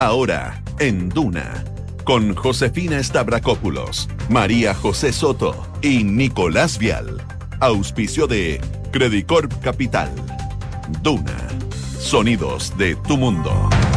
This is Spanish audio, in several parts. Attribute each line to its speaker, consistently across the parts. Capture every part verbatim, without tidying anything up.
Speaker 1: Ahora, en Duna, con Josefina Stavrakopoulos, María José Soto y Nicolás Vial. Auspicio de Credicorp Capital. Duna, sonidos de tu mundo.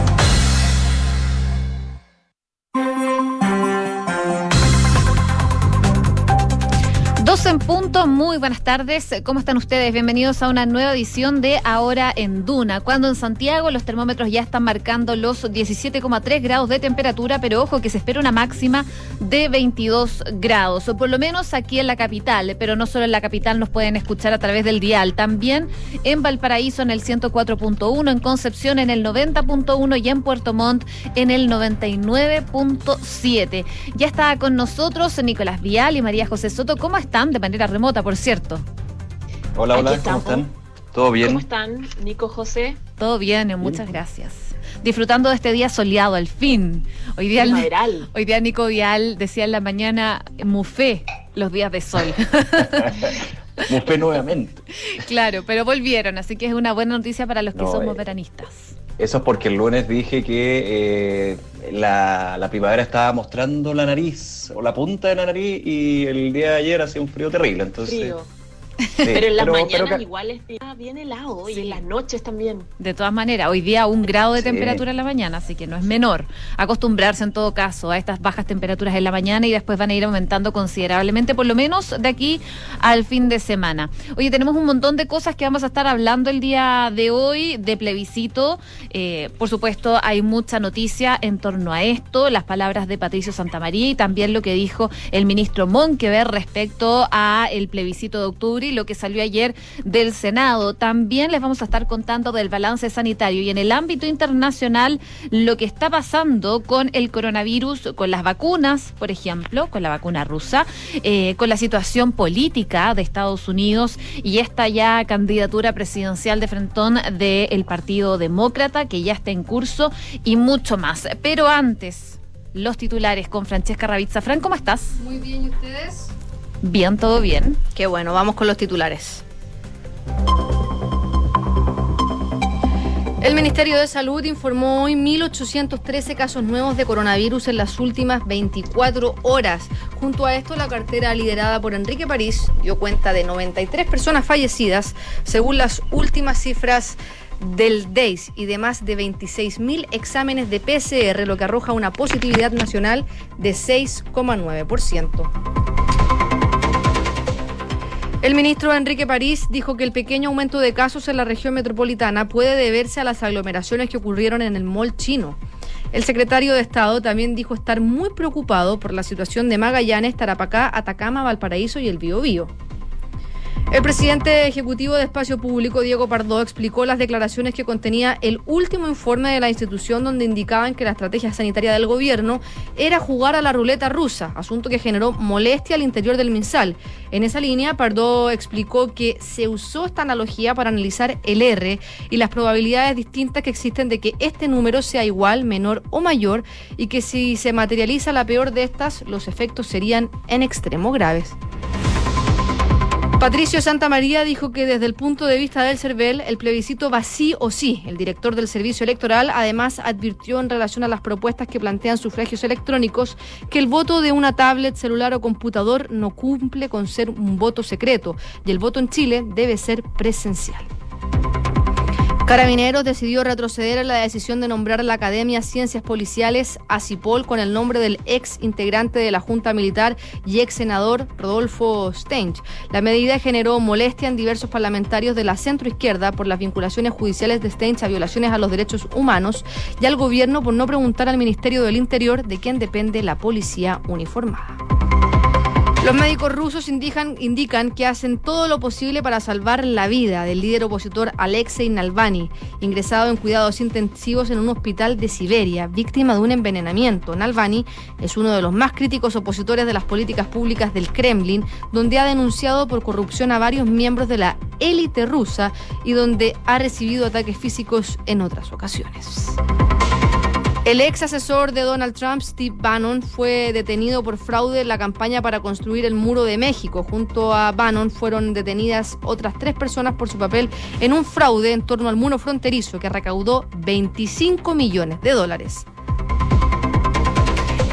Speaker 2: dos en punto, muy buenas tardes. ¿Cómo están ustedes? Bienvenidos a una nueva edición de Ahora en Duna. Cuando en Santiago los termómetros ya están marcando los diecisiete coma tres grados de temperatura, pero ojo que se espera una máxima de veintidós grados, o por lo menos aquí en la capital, pero no solo en la capital nos pueden escuchar a través del dial, también en Valparaíso en el ciento cuatro punto uno, en Concepción en el noventa punto uno y en Puerto Montt en el noventa y nueve punto siete. Ya está con nosotros Nicolás Vial y María José Soto. ¿Cómo están? De manera remota, por cierto.
Speaker 3: Hola, hola, ¿cómo están? ¿Todo bien?
Speaker 4: ¿Cómo están, Nico, José?
Speaker 2: Todo bien, muchas gracias. Disfrutando de este día soleado, al fin. Hoy día, hoy día Nico Vial decía en la mañana, mufé los días de sol.
Speaker 3: Mufé nuevamente.
Speaker 2: Claro, pero volvieron, así que es una buena noticia para los que no, somos
Speaker 3: eh,
Speaker 2: veranistas.
Speaker 3: Eso es porque el lunes dije que eh, la, la primavera estaba mostrando la nariz, o la punta de la nariz, y el día de ayer hacía un frío terrible, entonces...
Speaker 4: Frío. Sí, pero en las
Speaker 3: pero,
Speaker 4: mañanas
Speaker 3: pero,
Speaker 4: igual está bien helado, y
Speaker 2: sí.
Speaker 4: en las noches también.
Speaker 2: De todas maneras, hoy día un grado de
Speaker 3: sí.
Speaker 2: temperatura en la mañana, así que no es menor. Acostumbrarse en todo caso a estas bajas temperaturas en la mañana y después van a ir aumentando considerablemente, por lo menos de aquí al fin de semana. Oye, tenemos un montón de cosas que vamos a estar hablando el día de hoy, de plebiscito. Eh, por supuesto, hay mucha noticia en torno a esto, las palabras de Patricio Santamaría y también lo que dijo el ministro Monkever respecto a el plebiscito de octubre y lo que salió ayer del Senado. También les vamos a estar contando del balance sanitario y en el ámbito internacional lo que está pasando con el coronavirus, con las vacunas, por ejemplo, con la vacuna rusa, eh, con la situación política de Estados Unidos y esta ya candidatura presidencial de frentón del Partido Demócrata que ya está en curso y mucho más. Pero antes, los titulares con Francesca Ravizza. Fran, ¿cómo estás?
Speaker 5: Muy bien, ¿y ustedes?
Speaker 2: Bien, todo bien.
Speaker 5: Qué bueno, vamos con los titulares. El Ministerio de Salud informó hoy mil ochocientos trece casos nuevos de coronavirus en las últimas veinticuatro horas. Junto a esto, la cartera liderada por Enrique París dio cuenta de noventa y tres personas fallecidas, según las últimas cifras del D E I S y de más de veintiséis mil exámenes de P C R, lo que arroja una positividad nacional de seis coma nueve por ciento. El ministro Enrique París dijo que el pequeño aumento de casos en la región metropolitana puede deberse a las aglomeraciones que ocurrieron en el mall chino. El secretario de Estado también dijo estar muy preocupado por la situación de Magallanes, Tarapacá, Atacama, Valparaíso y el Biobío. El presidente ejecutivo de Espacio Público, Diego Pardo, explicó las declaraciones que contenía el último informe de la institución donde indicaban que la estrategia sanitaria del gobierno era jugar a la ruleta rusa, asunto que generó molestia al interior del MinSal. En esa línea, Pardo explicó que se usó esta analogía para analizar el R y las probabilidades distintas que existen de que este número sea igual, menor o mayor, y que si se materializa la peor de estas, los efectos serían en extremo graves. Patricio Santamaría dijo que desde el punto de vista del CERVEL, el plebiscito va sí o sí. El director del Servicio Electoral además advirtió en relación a las propuestas que plantean sufragios electrónicos que el voto de una tablet, celular o computador no cumple con ser un voto secreto y el voto en Chile debe ser presencial. Carabineros decidió retroceder en la decisión de nombrar a la Academia Ciencias Policiales a CIPOL con el nombre del ex integrante de la Junta Militar y ex senador Rodolfo Stench. La medida generó molestia en diversos parlamentarios de la centroizquierda por las vinculaciones judiciales de Stench a violaciones a los derechos humanos y al gobierno por no preguntar al Ministerio del Interior de quién depende la policía uniformada. Los médicos rusos indican, indican que hacen todo lo posible para salvar la vida del líder opositor Alexei Navalny, ingresado en cuidados intensivos en un hospital de Siberia, víctima de un envenenamiento. Navalny es uno de los más críticos opositores de las políticas públicas del Kremlin, donde ha denunciado por corrupción a varios miembros de la élite rusa y donde ha recibido ataques físicos en otras ocasiones. El ex asesor de Donald Trump, Steve Bannon, fue detenido por fraude en la campaña para construir el Muro de México. Junto a Bannon fueron detenidas otras tres personas por su papel en un fraude en torno al muro fronterizo que recaudó veinticinco millones de dólares.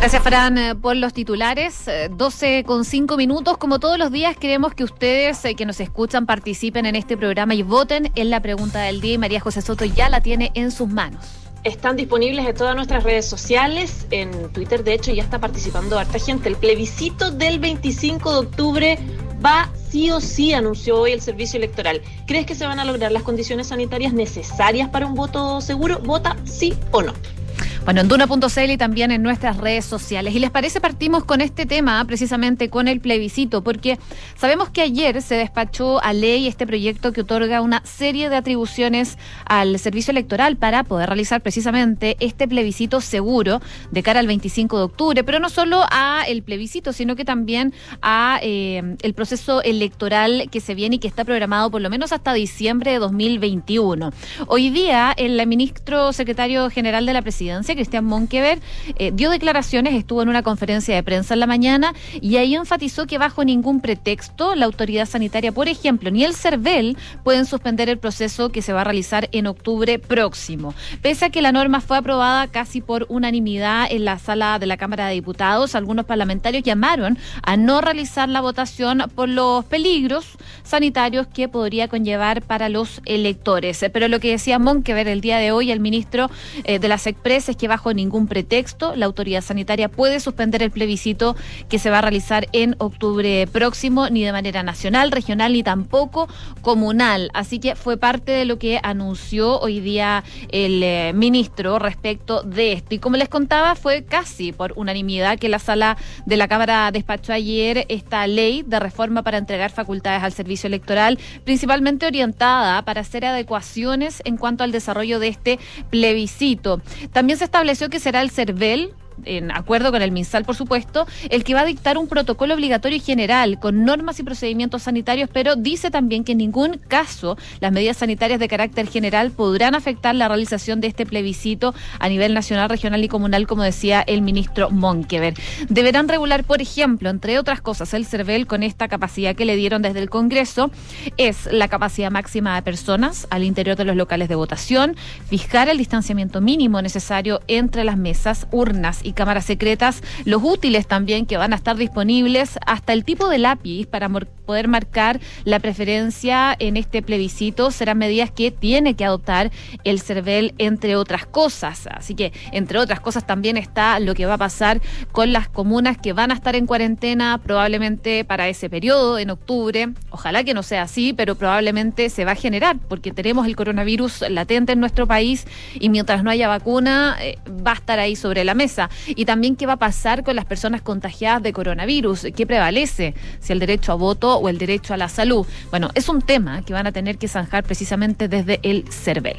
Speaker 2: Gracias, Fran, por los titulares. doce con cinco minutos. Como todos los días, queremos que ustedes eh, que nos escuchan participen en este programa y voten en la pregunta del día. Y María José Soto ya la tiene en sus manos.
Speaker 4: Están disponibles en todas nuestras redes sociales. En Twitter, de hecho, ya está participando harta gente. El plebiscito del veinticinco de octubre va sí o sí, anunció hoy el Servicio Electoral. ¿Crees que se van a lograr las condiciones sanitarias necesarias para un voto seguro? Vota sí o no.
Speaker 2: Bueno, en Duna punto c l y también en nuestras redes sociales. ¿Y les parece? Partimos con este tema, precisamente con el plebiscito, porque sabemos que ayer se despachó a ley este proyecto que otorga una serie de atribuciones al Servicio Electoral para poder realizar precisamente este plebiscito seguro de cara al veinticinco de octubre, pero no solo a el plebiscito, sino que también a eh, el proceso electoral que se viene y que está programado por lo menos hasta diciembre de dos mil veintiuno. Hoy día, el ministro secretario general de la Presidencia, Cristian Monkever, eh, dio declaraciones, estuvo en una conferencia de prensa en la mañana y ahí enfatizó que bajo ningún pretexto la autoridad sanitaria, por ejemplo, ni el CERVEL pueden suspender el proceso que se va a realizar en octubre próximo. Pese a que la norma fue aprobada casi por unanimidad en la sala de la Cámara de Diputados, algunos parlamentarios llamaron a no realizar la votación por los peligros sanitarios que podría conllevar para los electores. Pero lo que decía Monkever el día de hoy, el ministro eh, de la SECPRES, es que bajo ningún pretexto la autoridad sanitaria puede suspender el plebiscito que se va a realizar en octubre próximo, ni de manera nacional, regional, ni tampoco comunal. Así que fue parte de lo que anunció hoy día el eh, ministro respecto de esto. Y como les contaba, fue casi por unanimidad que la sala de la Cámara despachó ayer esta ley de reforma para entregar facultades al servicio electoral, principalmente orientada para hacer adecuaciones en cuanto al desarrollo de este plebiscito. También se estableció que será el CERVEL, en acuerdo con el MinSal, por supuesto, el que va a dictar un protocolo obligatorio y general con normas y procedimientos sanitarios, pero dice también que en ningún caso las medidas sanitarias de carácter general podrán afectar la realización de este plebiscito a nivel nacional, regional y comunal, como decía el ministro Monkever. Deberán regular, por ejemplo, entre otras cosas, el CERVEL con esta capacidad que le dieron desde el Congreso, es la capacidad máxima de personas al interior de los locales de votación, fijar el distanciamiento mínimo necesario entre las mesas, urnas y cámaras secretas, los útiles también que van a estar disponibles, hasta el tipo de lápiz para poder marcar la preferencia en este plebiscito, serán medidas que tiene que adoptar el CERVEL, entre otras cosas. Así que, entre otras cosas, también está lo que va a pasar con las comunas que van a estar en cuarentena probablemente para ese periodo, en octubre. Ojalá que no sea así, pero probablemente se va a generar, porque tenemos el coronavirus latente en nuestro país y mientras no haya vacuna, eh, va a estar ahí sobre la mesa. Y también qué va a pasar con las personas contagiadas de coronavirus, qué prevalece, si el derecho a voto o el derecho a la salud. Bueno, es un tema que van a tener que zanjar precisamente desde el CERVEL.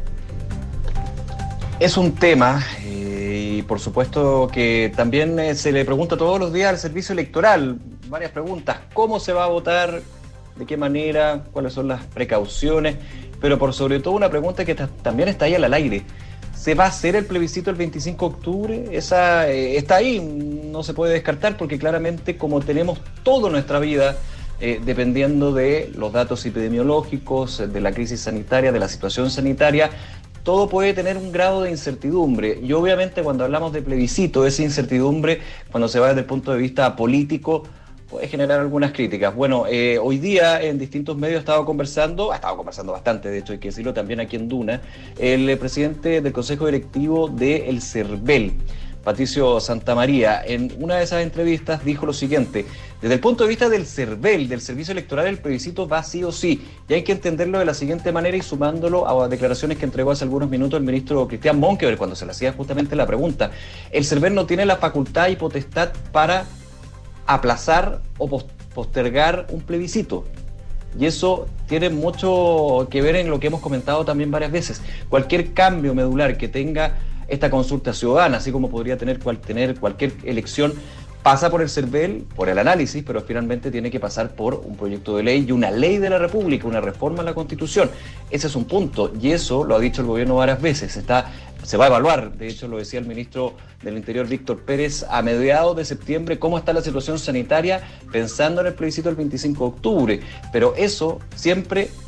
Speaker 3: Es un tema eh, y por supuesto que también eh, se le pregunta todos los días al Servicio Electoral, varias preguntas: ¿cómo se va a votar? ¿De qué manera? ¿Cuáles son las precauciones? Pero por sobre todo una pregunta que ta- también está ahí al aire: ¿se va a hacer el plebiscito el veinticinco de octubre? Esa eh, está ahí, no se puede descartar, porque claramente, como tenemos toda nuestra vida eh, dependiendo de los datos epidemiológicos, de la crisis sanitaria, de la situación sanitaria, todo puede tener un grado de incertidumbre. Y obviamente cuando hablamos de plebiscito, esa incertidumbre, cuando se va desde el punto de vista político, puede generar algunas críticas. Bueno, eh, hoy día en distintos medios he estado conversando, ha estado conversando bastante, de hecho hay que decirlo también aquí en Duna, el eh, presidente del Consejo Directivo del CERVEL, Patricio Santamaría. En una de esas entrevistas dijo lo siguiente: desde el punto de vista del CERVEL, del Servicio Electoral, el plebiscito va sí o sí, y hay que entenderlo de la siguiente manera, y sumándolo a declaraciones que entregó hace algunos minutos el ministro Cristian Monkever cuando se le hacía justamente la pregunta. El CERVEL no tiene la facultad y potestad para aplazar o postergar un plebiscito. Y eso tiene mucho que ver en lo que hemos comentado también varias veces. Cualquier cambio medular que tenga esta consulta ciudadana, así como podría tener, cual, tener cualquier elección, pasa por el CERVEL, por el análisis, pero finalmente tiene que pasar por un proyecto de ley y una ley de la República, una reforma a la Constitución. Ese es un punto, y eso lo ha dicho el gobierno varias veces. Está, se va a evaluar, de hecho lo decía el ministro del Interior, Víctor Pérez, a mediados de septiembre, cómo está la situación sanitaria, pensando en el plebiscito del veinticinco de octubre. Pero eso siempre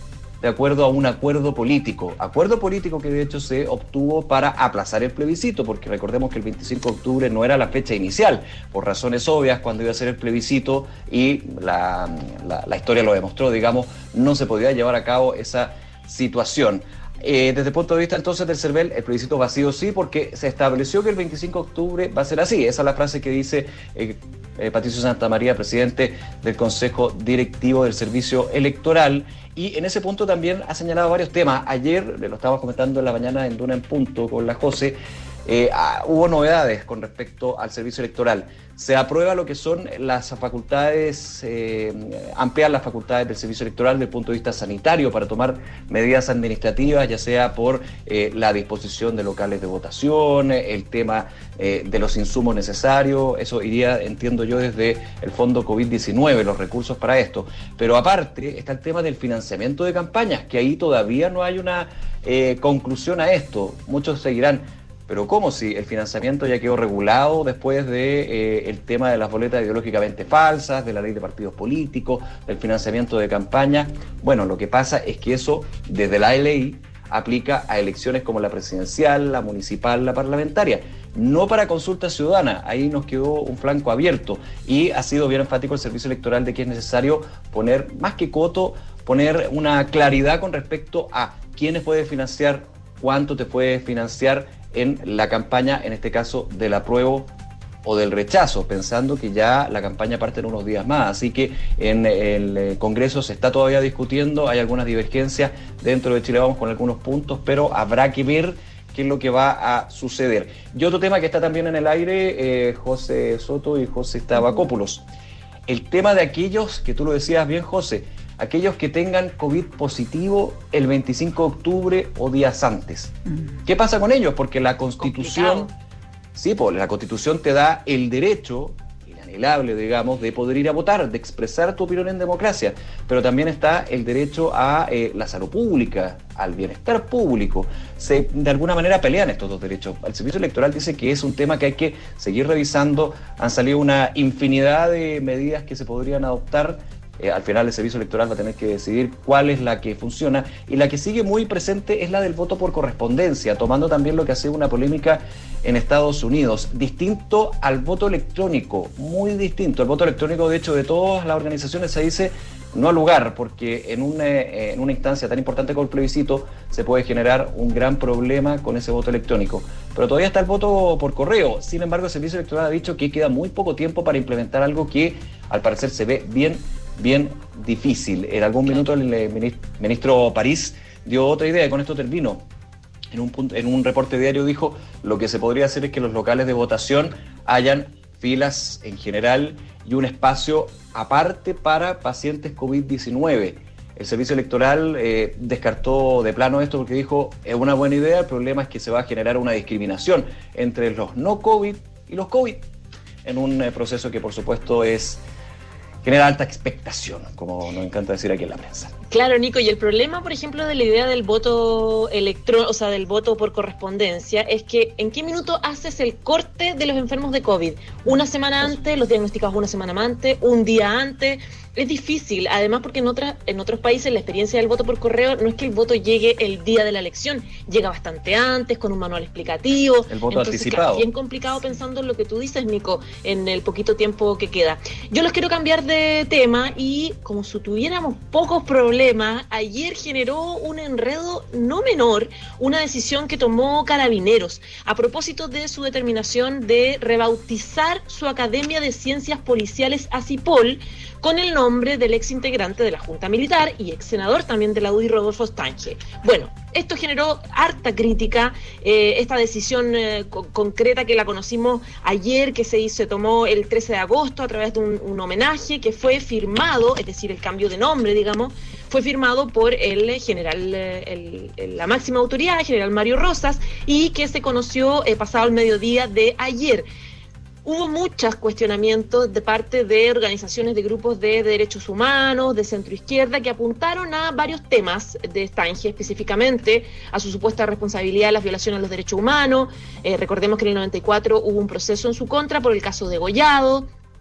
Speaker 3: de acuerdo a un acuerdo político. Acuerdo político que de hecho se obtuvo para aplazar el plebiscito, porque recordemos que el veinticinco de octubre no era la fecha inicial, por razones obvias, cuando iba a ser el plebiscito y la, la, la historia lo demostró, digamos, no se podía llevar a cabo esa situación. Eh, desde el punto de vista entonces del CERVEL, el plebiscito va sí o sí, porque se estableció que el veinticinco de octubre va a ser así. Esa es la frase que dice eh, eh, Patricio Santamaría, presidente del Consejo Directivo del Servicio Electoral, y en ese punto también ha señalado varios temas. Ayer, lo estábamos comentando en la mañana en Duna en Punto con la José, eh, ah, hubo novedades con respecto al servicio electoral. Se aprueba lo que son las facultades, eh, ampliar las facultades del servicio electoral desde el punto de vista sanitario para tomar medidas administrativas, ya sea por eh, la disposición de locales de votación, el tema eh, de los insumos necesarios. Eso iría, entiendo yo, desde el fondo COVID diecinueve, los recursos para esto. Pero aparte está el tema del financiamiento de campañas, que ahí todavía no hay una eh, conclusión a esto. Muchos seguirán, pero ¿cómo si el financiamiento ya quedó regulado después de eh, el tema de las boletas ideológicamente falsas, de la ley de partidos políticos, del financiamiento de campaña? Bueno, lo que pasa es que eso, desde la ley, aplica a elecciones como la presidencial, la municipal, la parlamentaria, no para consulta ciudadana. Ahí nos quedó un flanco abierto y ha sido bien enfático el servicio electoral de que es necesario poner, más que coto, poner una claridad con respecto a quiénes puede financiar, cuánto te puede financiar en la campaña, en este caso del apruebo o del rechazo, pensando que ya la campaña parte en unos días más. Así que en el Congreso se está todavía discutiendo, hay algunas divergencias dentro de Chile Vamos con algunos puntos, pero habrá que ver qué es lo que va a suceder. Y otro tema que está también en el aire, eh, José Soto y José Stavrakopoulos, el tema de aquellos, que tú lo decías bien, José, aquellos que tengan COVID positivo el veinticinco de octubre o días antes. Mm. ¿Qué pasa con ellos? Porque la Constitución, complicado. sí, pues la Constitución te da el derecho, inalienable, digamos, de poder ir a votar, de expresar tu opinión en democracia, pero también está el derecho a eh, la salud pública, al bienestar público. Se, de alguna manera pelean estos dos derechos. El Servicio Electoral dice que es un tema que hay que seguir revisando. Han salido una infinidad de medidas que se podrían adoptar. Eh, al final el Servicio Electoral va a tener que decidir cuál es la que funciona, y la que sigue muy presente es la del voto por correspondencia, tomando también lo que ha sido una polémica en Estados Unidos, distinto al voto electrónico, muy distinto. El voto electrónico, de hecho, de todas las organizaciones se dice no al lugar, porque en una, en una instancia tan importante como el plebiscito se puede generar un gran problema con ese voto electrónico. Pero todavía está el voto por correo. Sin embargo, el Servicio Electoral ha dicho que queda muy poco tiempo para implementar algo que al parecer se ve bien bien difícil. En algún minuto el ministro París dio otra idea y con esto termino. En un, punto, en un reporte diario dijo, lo que se podría hacer es que los locales de votación hayan filas en general y un espacio aparte para pacientes COVID diecinueve. El Servicio Electoral eh, descartó de plano esto porque dijo, es una buena idea, el problema es que se va a generar una discriminación entre los no COVID y los COVID, en un eh, proceso que por supuesto es genera alta expectación, como nos encanta decir aquí en la prensa.
Speaker 4: Claro, Nico, y el problema, por ejemplo, de la idea del voto electrónico, o sea, del voto por correspondencia, es que ¿en qué minuto haces el corte de los enfermos de COVID? Una semana antes, los diagnosticados una semana antes, un día antes. Es difícil, además porque en otras en otros países la experiencia del voto por correo no es que el voto llegue el día de la elección, llega bastante antes, con un manual explicativo.
Speaker 3: El voto
Speaker 4: Entonces,
Speaker 3: anticipado.
Speaker 4: Es bien complicado pensando en lo que tú dices, Nico, en el poquito tiempo que queda. Yo los quiero cambiar de tema y, como si tuviéramos pocos problemas, ayer generó un enredo no menor, una decisión que tomó Carabineros a propósito de su determinación de rebautizar su Academia de Ciencias Policiales ACIPOL con el nombre del ex integrante de la Junta Militar y ex senador también de la U D I, Rodolfo Stange. Bueno, esto generó harta crítica, eh, esta decisión eh, co- concreta que la conocimos ayer, que se hizo, se tomó el trece de agosto a través de un, un homenaje que fue firmado, es decir, el cambio de nombre, digamos, fue firmado por el general, el, el, la máxima autoridad, el general Mario Rosas, y que se conoció eh, pasado el mediodía de ayer. Hubo muchos cuestionamientos de parte de organizaciones de grupos de derechos humanos, de centroizquierda, que apuntaron a varios temas de Stange, específicamente a su supuesta responsabilidad de las violaciones a los derechos humanos. Eh, recordemos que en el noventa y cuatro hubo un proceso en su contra por el caso de Gollado.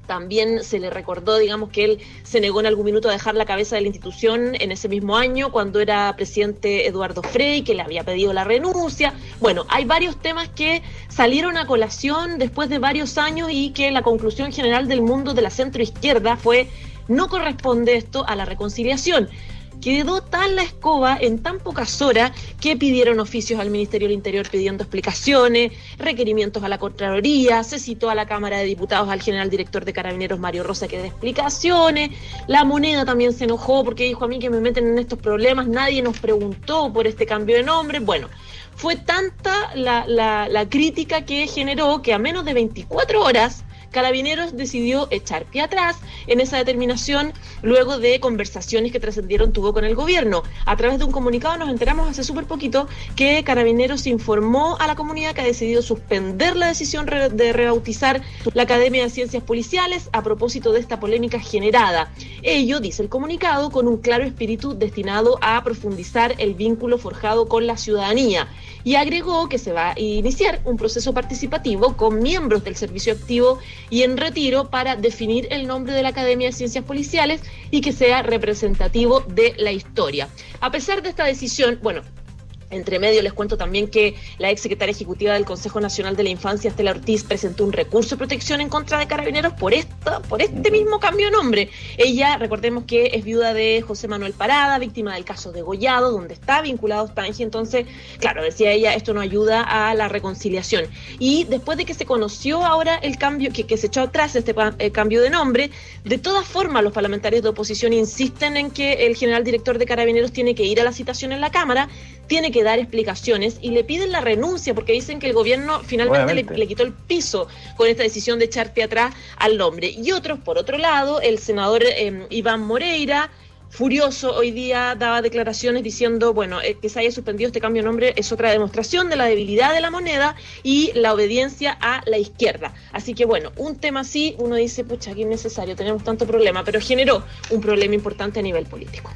Speaker 4: También se le recordó, digamos, que él se negó en algún minuto a dejar la cabeza de la institución en ese mismo año, cuando era presidente Eduardo Frei, que le había pedido la renuncia. Bueno, hay varios temas que salieron a colación después de varios años y que la conclusión general del mundo de la centroizquierda fue: no corresponde esto a la reconciliación. Quedó tan la escoba en tan pocas horas que pidieron oficios al Ministerio del Interior pidiendo explicaciones, requerimientos a la Contraloría, se citó a la Cámara de Diputados al general director de Carabineros, Mario Rosa, que dé explicaciones. La Moneda también se enojó porque dijo: a mí que me meten en estos problemas, nadie nos preguntó por este cambio de nombre. Bueno, fue tanta la, la, la crítica que generó que a menos de veinticuatro horas Carabineros decidió echar pie atrás en esa determinación luego de conversaciones que trascendieron tuvo con el gobierno. A través de un comunicado nos enteramos hace súper poquito que Carabineros informó a la comunidad que ha decidido suspender la decisión re- de rebautizar la Academia de Ciencias Policiales a propósito de esta polémica generada. Ello, dice el comunicado, con un claro espíritu destinado a profundizar el vínculo forjado con la ciudadanía. Y agregó que se va a iniciar un proceso participativo con miembros del servicio activo y en retiro para definir el nombre de la Academia de Ciencias Policiales y que sea representativo de la historia. A pesar de esta decisión, bueno, entre medio les cuento también que la ex secretaria ejecutiva del Consejo Nacional de la Infancia, Estela Ortiz, presentó un recurso de protección en contra de Carabineros por esta, por este mismo cambio de nombre. Ella, recordemos que es viuda de José Manuel Parada, víctima del caso de Gollado, donde está vinculado Stange. Entonces, claro, decía ella, esto no ayuda a la reconciliación. Y después de que se conoció ahora el cambio, que, que se echó atrás este eh, cambio de nombre, de todas formas los parlamentarios de oposición insisten en que el general director de Carabineros tiene que ir a la citación en la Cámara, tiene que dar explicaciones y le piden la renuncia porque dicen que el gobierno finalmente le, le quitó el piso con esta decisión de echar pie atrás al nombre. Y otros, por otro lado, el senador eh, Iván Moreira, furioso hoy día, daba declaraciones diciendo, bueno, eh, que se haya suspendido este cambio de nombre es otra demostración de la debilidad de la moneda y la obediencia a la izquierda. Así que bueno, un tema así, uno dice, pucha, qué innecesario, tenemos tanto problema, pero generó un problema importante a nivel político.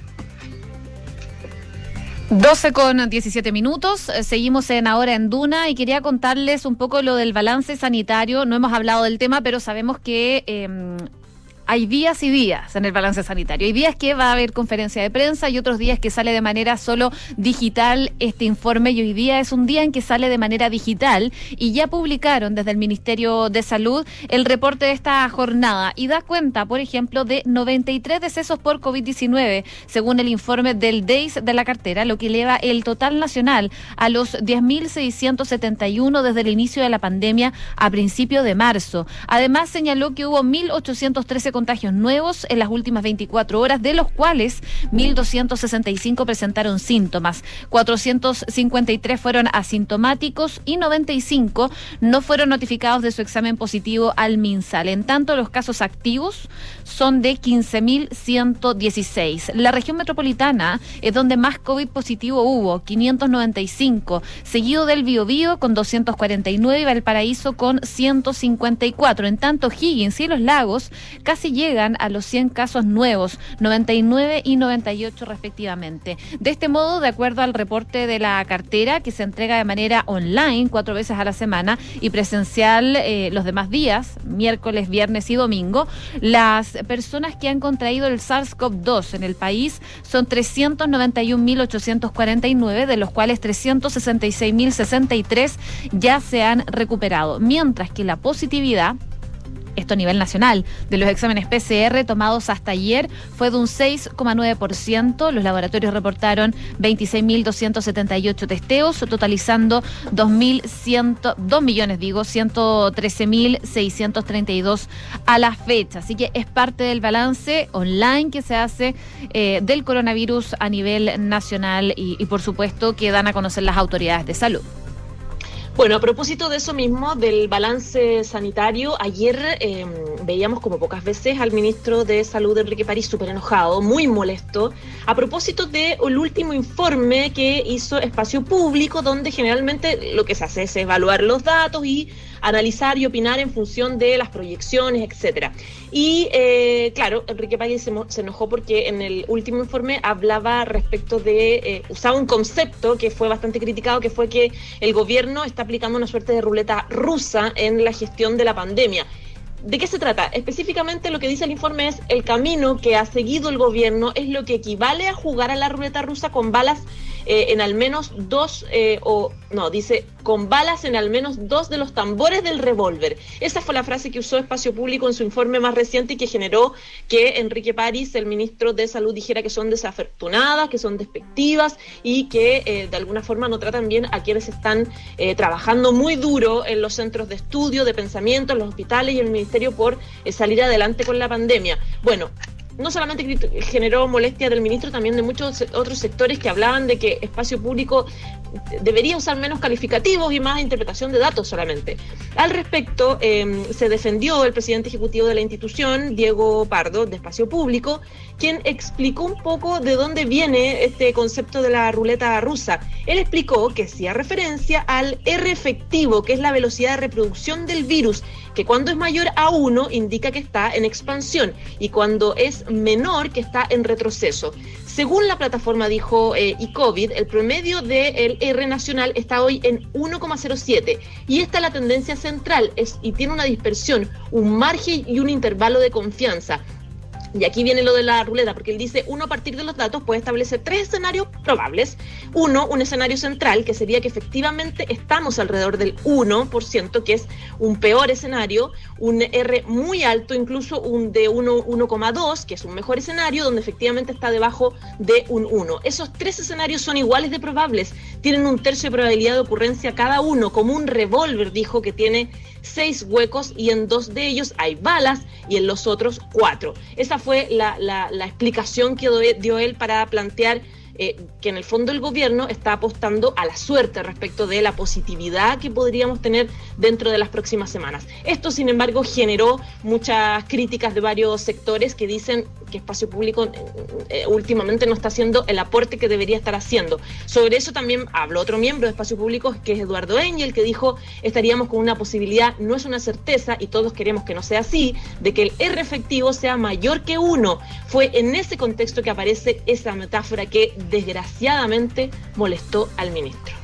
Speaker 2: doce con diecisiete minutos, seguimos en Ahora en Duna y quería contarles un poco lo del balance sanitario. No hemos hablado del tema, pero sabemos que eh, hay días y días en el balance sanitario. Hay días que va a haber conferencia de prensa y otros días que sale de manera solo digital este informe, y hoy día es un día en que sale de manera digital y ya publicaron desde el Ministerio de Salud el reporte de esta jornada y da cuenta, por ejemplo, de noventa y tres decesos por covid diecinueve, según el informe del D E I S de la cartera, lo que eleva el total nacional a los diez mil seiscientos setenta y uno desde el inicio de la pandemia a principio de marzo. Además, señaló que hubo mil ochocientos trece contagios nuevos en las últimas veinticuatro horas, de los cuales mil doscientos sesenta y cinco presentaron síntomas, cuatrocientos cincuenta y tres fueron asintomáticos y noventa y cinco no fueron notificados de su examen positivo al MinSal. En tanto, los casos activos son de quince mil ciento dieciséis. La región metropolitana es donde más COVID positivo hubo, quinientos noventa y cinco, seguido del Biobío con doscientos cuarenta y nueve y Valparaíso con ciento cincuenta y cuatro. En tanto, Higgins y Los Lagos casi llegan a los cien casos nuevos, noventa y nueve y noventa y ocho respectivamente. De este modo, de acuerdo al reporte de la cartera, que se entrega de manera online cuatro veces a la semana y presencial eh, los demás días, miércoles, viernes y domingo, las personas que han contraído el SARS-CoV dos en el país son trescientos noventa y un mil ochocientos cuarenta y nueve, de los cuales trescientos sesenta y seis mil sesenta y tres ya se han recuperado, mientras que la positividad, esto a nivel nacional, de los exámenes P C R tomados hasta ayer fue de un seis coma nueve por ciento. Los laboratorios reportaron veintiséis mil doscientos setenta y ocho testeos, totalizando dos millones, digo, ciento trece mil seiscientos treinta y dos a la fecha. Así que es parte del balance online que se hace eh, del coronavirus a nivel nacional y, y por supuesto que dan a conocer las autoridades de salud.
Speaker 4: Bueno, a propósito de eso mismo, del balance sanitario, ayer eh, veíamos como pocas veces al ministro de Salud, Enrique París, súper enojado, muy molesto, a propósito del último informe que hizo Espacio Público, donde generalmente lo que se hace es evaluar los datos y analizar y opinar en función de las proyecciones, etcétera. Y eh, claro, Enrique París se, se enojó porque en el último informe hablaba respecto de, eh, usaba un concepto que fue bastante criticado, que fue que el gobierno está aplicando una suerte de ruleta rusa en la gestión de la pandemia. ¿de qué se trata? Específicamente lo que dice el informe es el camino que ha seguido el gobierno es lo que equivale a jugar a la ruleta rusa con balas eh, en al menos dos, eh, o no, dice con balas en al menos dos de los tambores del revólver. Esa fue la frase que usó Espacio Público en su informe más reciente y que generó que Enrique París, el ministro de Salud, dijera que son desafortunadas, que son despectivas y que eh, de alguna forma no tratan bien a quienes están eh, trabajando muy duro en los centros de estudio, de pensamiento, en los hospitales y en el ministerio por eh, salir adelante con la pandemia. Bueno, no solamente generó molestia del ministro, también de muchos otros sectores que hablaban de que Espacio Público debería usar menos calificativos y más interpretación de datos solamente. Al respecto, eh, se defendió el presidente ejecutivo de la institución, Diego Pardo, de Espacio Público, quien explicó un poco de dónde viene este concepto de la ruleta rusa. Él explicó que hacía referencia al R efectivo, que es la velocidad de reproducción del virus, que cuando es mayor a uno indica que está en expansión y cuando es menor que está en retroceso. Según la plataforma, dijo eh, iCovid, el promedio del R nacional está hoy en uno coma cero siete y esta es la tendencia central es, y tiene una dispersión, un margen y un intervalo de confianza. Y aquí viene lo de la ruleta, porque él dice, uno a partir de los datos puede establecer tres escenarios probables. Uno, un escenario central, que sería que efectivamente estamos alrededor del uno por ciento, que es un peor escenario, un R muy alto, incluso un de uno coma dos, que es un mejor escenario, donde efectivamente está debajo de un uno. Esos tres escenarios son iguales de probables, tienen un tercio de probabilidad de ocurrencia cada uno, como un revólver, dijo, que tiene seis huecos y en dos de ellos hay balas y en los otros cuatro. Esa fue la, la, la explicación que dio él para plantear eh, que en el fondo el gobierno está apostando a la suerte respecto de la positividad que podríamos tener dentro de las próximas semanas. Esto, sin embargo, generó muchas críticas de varios sectores que dicen que Espacio Público eh, últimamente no está haciendo el aporte que debería estar haciendo. Sobre eso también habló otro miembro de Espacio Público, que es Eduardo Engel, que dijo, estaríamos con una posibilidad, no es una certeza, y todos queremos que no sea así, de que el R efectivo sea mayor que uno. Fue en ese contexto que aparece esa metáfora que desgraciadamente molestó al ministro.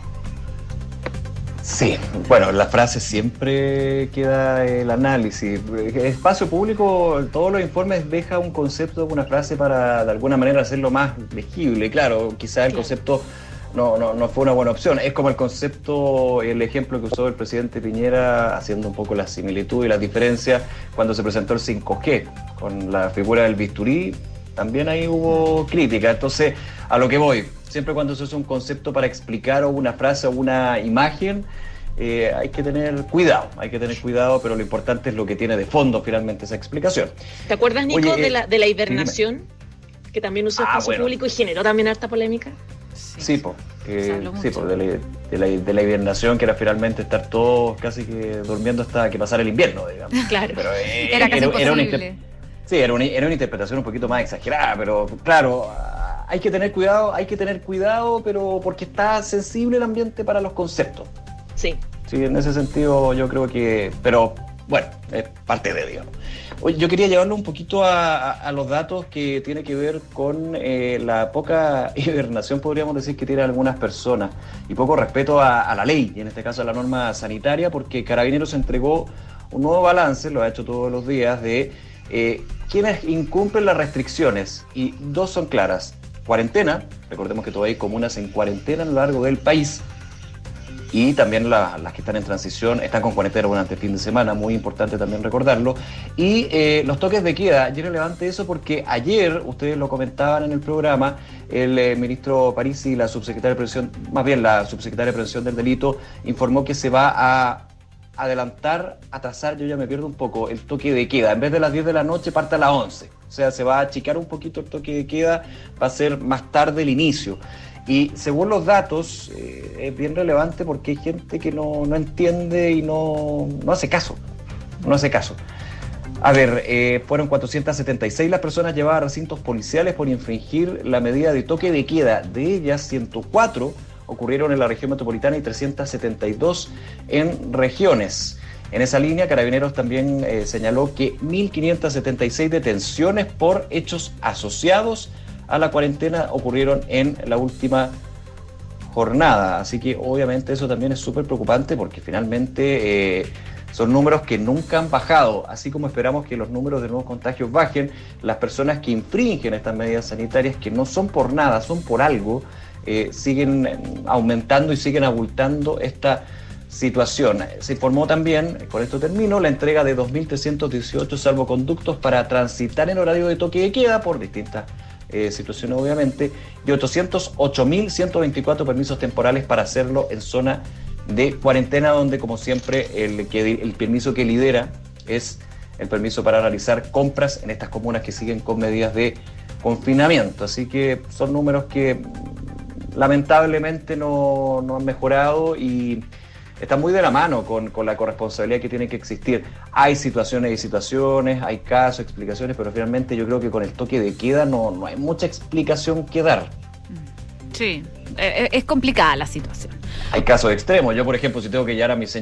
Speaker 3: Sí, bueno, la frase siempre queda el análisis. Espacio Público, todos los informes deja un concepto, una frase para de alguna manera hacerlo más legible. Claro, quizás el concepto no, no, no fue una buena opción. Es como el concepto, el ejemplo que usó el presidente Piñera, haciendo un poco la similitud y las diferencias cuando se presentó el cinco G, con la figura del bisturí, también ahí hubo crítica. Entonces, a lo que voy, siempre cuando se usa un concepto para explicar o una frase o una imagen, eh, hay que tener cuidado, hay que tener cuidado, pero lo importante es lo que tiene de fondo finalmente esa explicación.
Speaker 4: ¿Te acuerdas, Nico,
Speaker 3: Oye,
Speaker 4: de, la, de la hibernación?
Speaker 3: Dime.
Speaker 4: Que también usó
Speaker 3: Ah,
Speaker 4: Espacio
Speaker 3: bueno.
Speaker 4: Público y generó también harta polémica.
Speaker 2: Sí,
Speaker 3: Sí, po, que-
Speaker 2: Se habló
Speaker 3: sí
Speaker 2: mucho.
Speaker 3: po, de, la, de, la, de la hibernación, que era finalmente estar todos casi que durmiendo hasta que pasara el invierno, digamos.
Speaker 4: Claro.
Speaker 3: Pero, eh,
Speaker 2: Era casi
Speaker 3: era una
Speaker 2: imposible.
Speaker 3: inter- Sí, era una, era una interpretación un poquito más exagerada, pero claro, hay que tener cuidado, hay que tener cuidado, pero porque está sensible el ambiente para los conceptos.
Speaker 4: Sí.
Speaker 3: Sí, en ese sentido yo creo que, pero bueno, es parte de, digamos. Oye, yo quería llevarlo un poquito a, a, a los datos que tiene que ver con eh, la poca hibernación, podríamos decir, que tienen algunas personas, y poco respeto a, a la ley, y en este caso a la norma sanitaria, porque Carabineros entregó un nuevo balance, lo ha hecho todos los días, de eh, quienes incumplen las restricciones, y dos son claras: cuarentena, recordemos que todavía hay comunas en cuarentena a lo largo del país, y también la, las que están en transición están con cuarentena durante el fin de semana, muy importante también recordarlo, y eh, los toques de queda. Y es relevante eso porque ayer, ustedes lo comentaban en el programa, el eh, ministro Parisi y la subsecretaria de Prevención, más bien la subsecretaria de Prevención del Delito, informó que se va a adelantar, atrasar, yo ya me pierdo un poco, el toque de queda. En vez de las diez de la noche, parte a las once. O sea, se va a achicar un poquito el toque de queda, va a ser más tarde el inicio. Y según los datos, eh, es bien relevante porque hay gente que no, no entiende y no, no hace caso. No hace caso. A ver, eh, fueron cuatrocientas setenta y seis las personas llevadas a recintos policiales por infringir la medida de toque de queda. De ellas, ciento cuatro ocurrieron en la región metropolitana y trescientas setenta y dos en regiones. En esa línea, Carabineros también eh, señaló que mil quinientas setenta y seis detenciones por hechos asociados a la cuarentena ocurrieron en la última jornada. Así que obviamente eso también es súper preocupante porque finalmente eh, Son números que nunca han bajado, así como esperamos que los números de nuevos contagios bajen. Las personas que infringen estas medidas sanitarias, que no son por nada, son por algo, eh, siguen aumentando y siguen abultando esta situación. Se informó también, con esto termino, la entrega de dos mil trescientos dieciocho salvoconductos para transitar en horario de toque de queda por distintas eh, situaciones obviamente, y ochocientos ocho mil ciento veinticuatro permisos temporales para hacerlo en zona de cuarentena, donde como siempre el, que, el permiso que lidera es el permiso para realizar compras en estas comunas que siguen con medidas de confinamiento. Así que son números que lamentablemente no, no han mejorado y están muy de la mano con, con la corresponsabilidad que tiene que existir. Hay situaciones y situaciones, hay casos, explicaciones, pero finalmente yo creo que con el toque de queda no, no hay mucha explicación que dar.
Speaker 2: Sí, es complicada la situación.
Speaker 3: Hay casos extremos. Yo, por ejemplo, si tengo que llevar a mi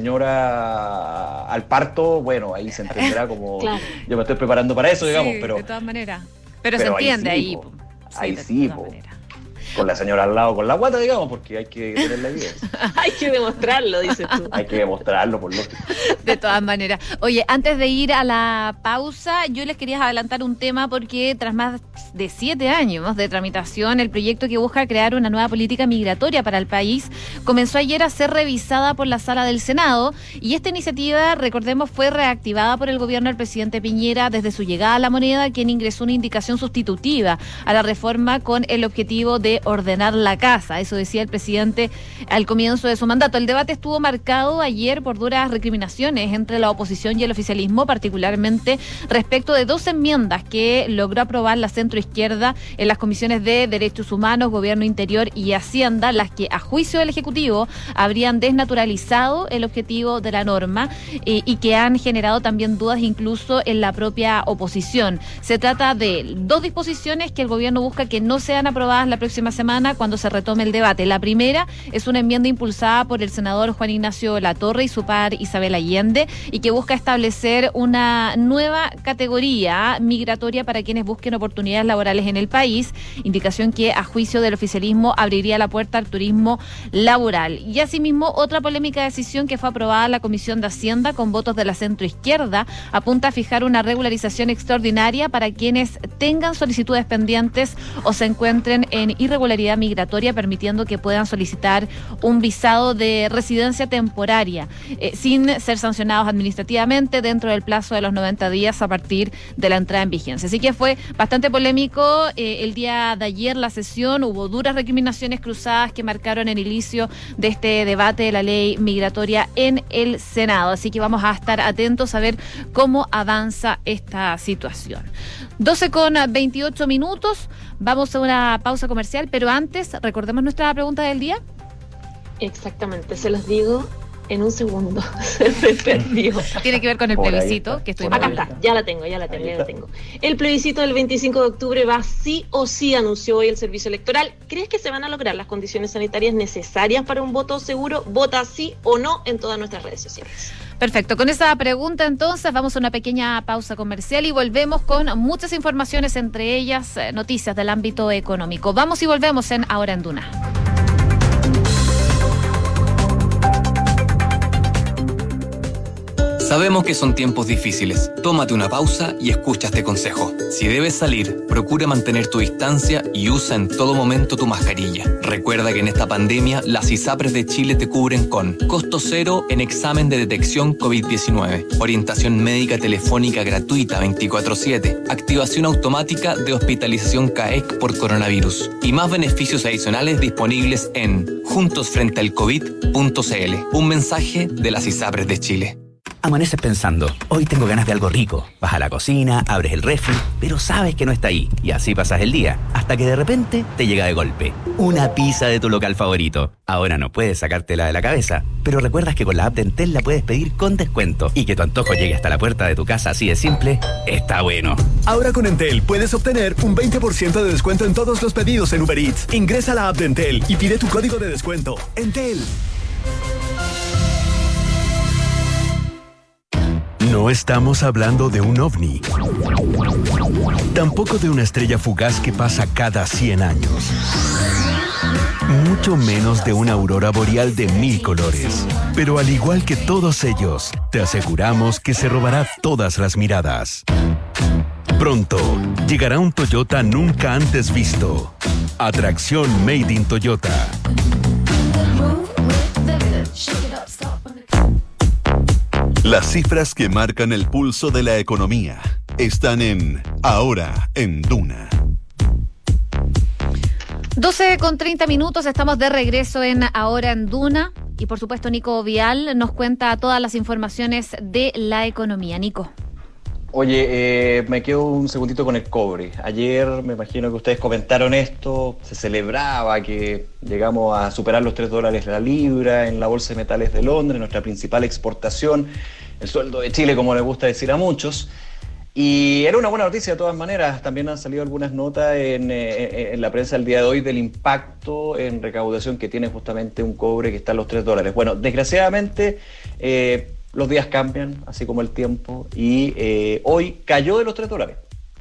Speaker 3: señora al parto, bueno, ahí se entenderá como... Claro. Yo me estoy preparando para eso, digamos,
Speaker 2: sí,
Speaker 3: pero...
Speaker 2: de todas maneras. Pero, pero se entiende ahí.
Speaker 3: Sí, ahí, ahí sí, po. Con la señora al lado, con la guata, digamos, porque hay que tener la evidencia.
Speaker 4: Hay que demostrarlo, dices tú.
Speaker 3: Hay que demostrarlo, por lógico.
Speaker 2: De todas maneras. Oye, antes de ir a la pausa, yo les quería adelantar un tema porque tras más de siete años de tramitación, el proyecto que busca crear una nueva política migratoria para el país comenzó ayer a ser revisada por la Sala del Senado, y esta iniciativa, recordemos, fue reactivada por el gobierno del presidente Piñera desde su llegada a la moneda, quien ingresó una indicación sustitutiva a la reforma con el objetivo de ordenar la casa. Eso decía el presidente al comienzo de su mandato. El debate estuvo marcado ayer por duras recriminaciones entre la oposición y el oficialismo, particularmente respecto de dos enmiendas que logró aprobar la centroizquierda en las comisiones de Derechos Humanos, Gobierno Interior y Hacienda, las que a juicio del Ejecutivo habrían desnaturalizado el objetivo de la norma eh, y que han generado también dudas incluso en la propia oposición. Se trata de dos disposiciones que el gobierno busca que no sean aprobadas la próxima semana cuando se retome el debate. La primera es una enmienda impulsada por el senador Juan Ignacio Latorre y su par Isabel Allende, y que busca establecer una nueva categoría migratoria para quienes busquen oportunidades laborales en el país, indicación que a juicio del oficialismo abriría la puerta al turismo laboral. Y asimismo, otra polémica decisión que fue aprobada en la Comisión de Hacienda con votos de la centroizquierda apunta a fijar una regularización extraordinaria para quienes tengan solicitudes pendientes o se encuentren en irregularidad migratoria, permitiendo que puedan solicitar un visado de residencia temporaria eh, sin ser sancionados administrativamente dentro del plazo de los noventa días a partir de la entrada en vigencia. Así que fue bastante polémico eh, el día de ayer la sesión. Hubo duras recriminaciones cruzadas que marcaron el inicio de este debate de la ley migratoria en el Senado. Así que vamos a estar atentos a ver cómo avanza esta situación. doce con veintiocho minutos. Vamos a una pausa comercial, pero antes, recordemos nuestra pregunta del día.
Speaker 4: Exactamente, se los digo en un segundo. Se me perdió.
Speaker 2: Tiene que ver con el
Speaker 3: Por
Speaker 2: plebiscito, que estoy
Speaker 4: Acá está, ya la tengo, ya la tengo, ya la tengo. El plebiscito del veinticinco de octubre va sí o sí, anunció hoy el Servicio Electoral. ¿Crees que se van a lograr las condiciones sanitarias necesarias para un voto seguro? Vota sí o no en todas nuestras redes sociales.
Speaker 2: Perfecto, con esa pregunta entonces vamos a una pequeña pausa comercial y volvemos con muchas informaciones, entre ellas eh, noticias del ámbito económico. Vamos y volvemos en Ahora en Duna.
Speaker 6: Sabemos que son tiempos difíciles. Tómate una pausa y escucha este consejo. Si debes salir, procura mantener tu distancia y usa en todo momento tu mascarilla. Recuerda que en esta pandemia, las ISAPRES de Chile te cubren con costo cero en examen de detección COVID diecinueve, orientación médica telefónica gratuita veinticuatro siete, activación automática de hospitalización C A E C por coronavirus y más beneficios adicionales disponibles en juntos frente al covid punto c l. Un mensaje de las ISAPRES de Chile.
Speaker 7: Amaneces pensando, hoy tengo ganas de algo rico. Vas a la cocina, abres el refri, pero sabes que no está ahí. Y así pasas el día, hasta que de repente te llega de golpe una pizza de tu local favorito. Ahora no puedes sacártela de la cabeza, pero recuerdas que con la app de Entel la puedes pedir con descuento. Y que tu antojo llegue hasta la puerta de tu casa así de simple, está bueno.
Speaker 8: Ahora con Entel puedes obtener un veinte por ciento de descuento en todos los pedidos en Uber Eats. Ingresa a la app de Entel y pide tu código de descuento. Entel.
Speaker 7: No
Speaker 8: No estamos hablando de un ovni. Tampoco de una estrella fugaz que pasa cada cien años. Mucho menos de una aurora boreal de mil colores. Pero al igual que todos ellos, te aseguramos que se robará todas las miradas. Pronto, llegará un Toyota nunca antes visto. Atracción Made in Toyota.
Speaker 1: Las cifras que marcan el pulso de la economía están en Ahora en Duna.
Speaker 2: doce con treinta minutos, estamos de regreso en Ahora en Duna. Y por supuesto, Nico Vial nos cuenta todas las informaciones de la economía. Nico.
Speaker 3: Oye, eh, me quedo un segundito con el cobre. Ayer me imagino que ustedes comentaron esto, se celebraba que llegamos a superar los tres dólares la libra en la Bolsa de Metales de Londres, nuestra principal exportación, el sueldo de Chile, como les gusta decir a muchos. Y era una buena noticia de todas maneras. También han salido algunas notas en, eh, en la prensa el día de hoy del impacto en recaudación que tiene justamente un cobre que está a los tres dólares. Bueno, desgraciadamente eh, los días cambian, así como el tiempo, y eh, hoy cayó de los tres dólares.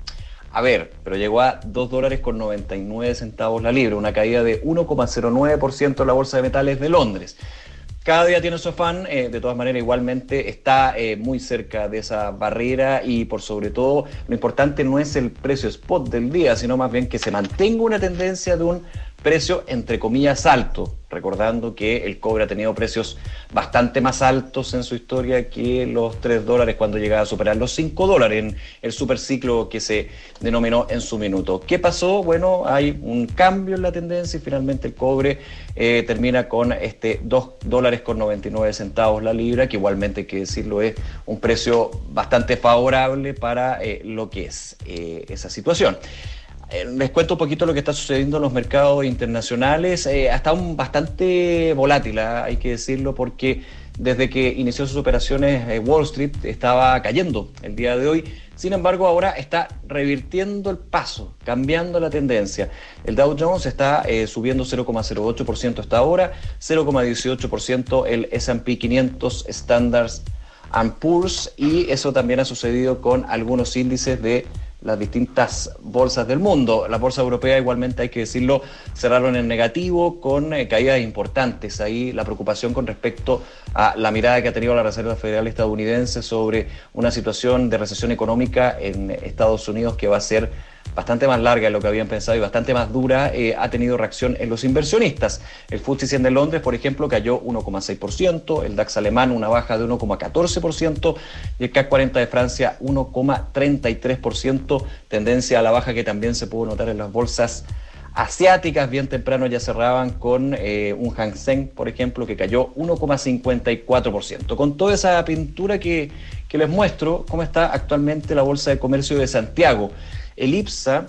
Speaker 3: A ver, pero llegó a dos dólares con noventa y nueve centavos la libra, una caída de uno coma cero nueve por ciento en la Bolsa de Metales de Londres. Cada día tiene su afán, eh, de todas maneras igualmente está eh, muy cerca de esa barrera y por sobre todo lo importante no es el precio spot del día, sino más bien que se mantenga una tendencia de un precio entre comillas alto, recordando que el cobre ha tenido precios bastante más altos en su historia que los tres dólares cuando llegaba a superar los cinco dólares en el superciclo que se denominó en su minuto. ¿Qué pasó? Bueno, hay un cambio en la tendencia y finalmente el cobre eh, termina con este dos dólares con noventa y nueve centavos la libra, que igualmente hay que decirlo es un precio bastante favorable para eh, lo que es eh, esa situación. Eh, les cuento un poquito lo que está sucediendo en los mercados internacionales. Eh, ha estado bastante volátil, ¿eh? Hay que decirlo, porque desde que inició sus operaciones eh, Wall Street estaba cayendo el día de hoy. Sin embargo, ahora está revirtiendo el paso, cambiando la tendencia. El Dow Jones está eh, subiendo cero coma cero ocho por ciento hasta ahora, cero coma dieciocho por ciento el ese and pe quinientos Standard and Poor's, y eso también ha sucedido con algunos índices de las distintas bolsas del mundo. La bolsa europea igualmente, hay que decirlo, cerraron en negativo con eh, caídas importantes. Ahí la preocupación con respecto a la mirada que ha tenido la Reserva Federal estadounidense sobre una situación de recesión económica en Estados Unidos que va a ser bastante más larga de lo que habían pensado y bastante más dura, eh, ha tenido reacción en los inversionistas. El F T S E cien de Londres, por ejemplo, cayó uno coma seis por ciento, el DAX alemán una baja de uno coma catorce por ciento y el C A C cuarenta de Francia uno coma treinta y tres por ciento, tendencia a la baja que también se pudo notar en las bolsas asiáticas. Bien temprano ya cerraban con eh, un Hang Seng, por ejemplo, que cayó uno coma cincuenta y cuatro por ciento. Con toda esa pintura que, que les muestro, cómo está actualmente la Bolsa de Comercio de Santiago. El IPSA,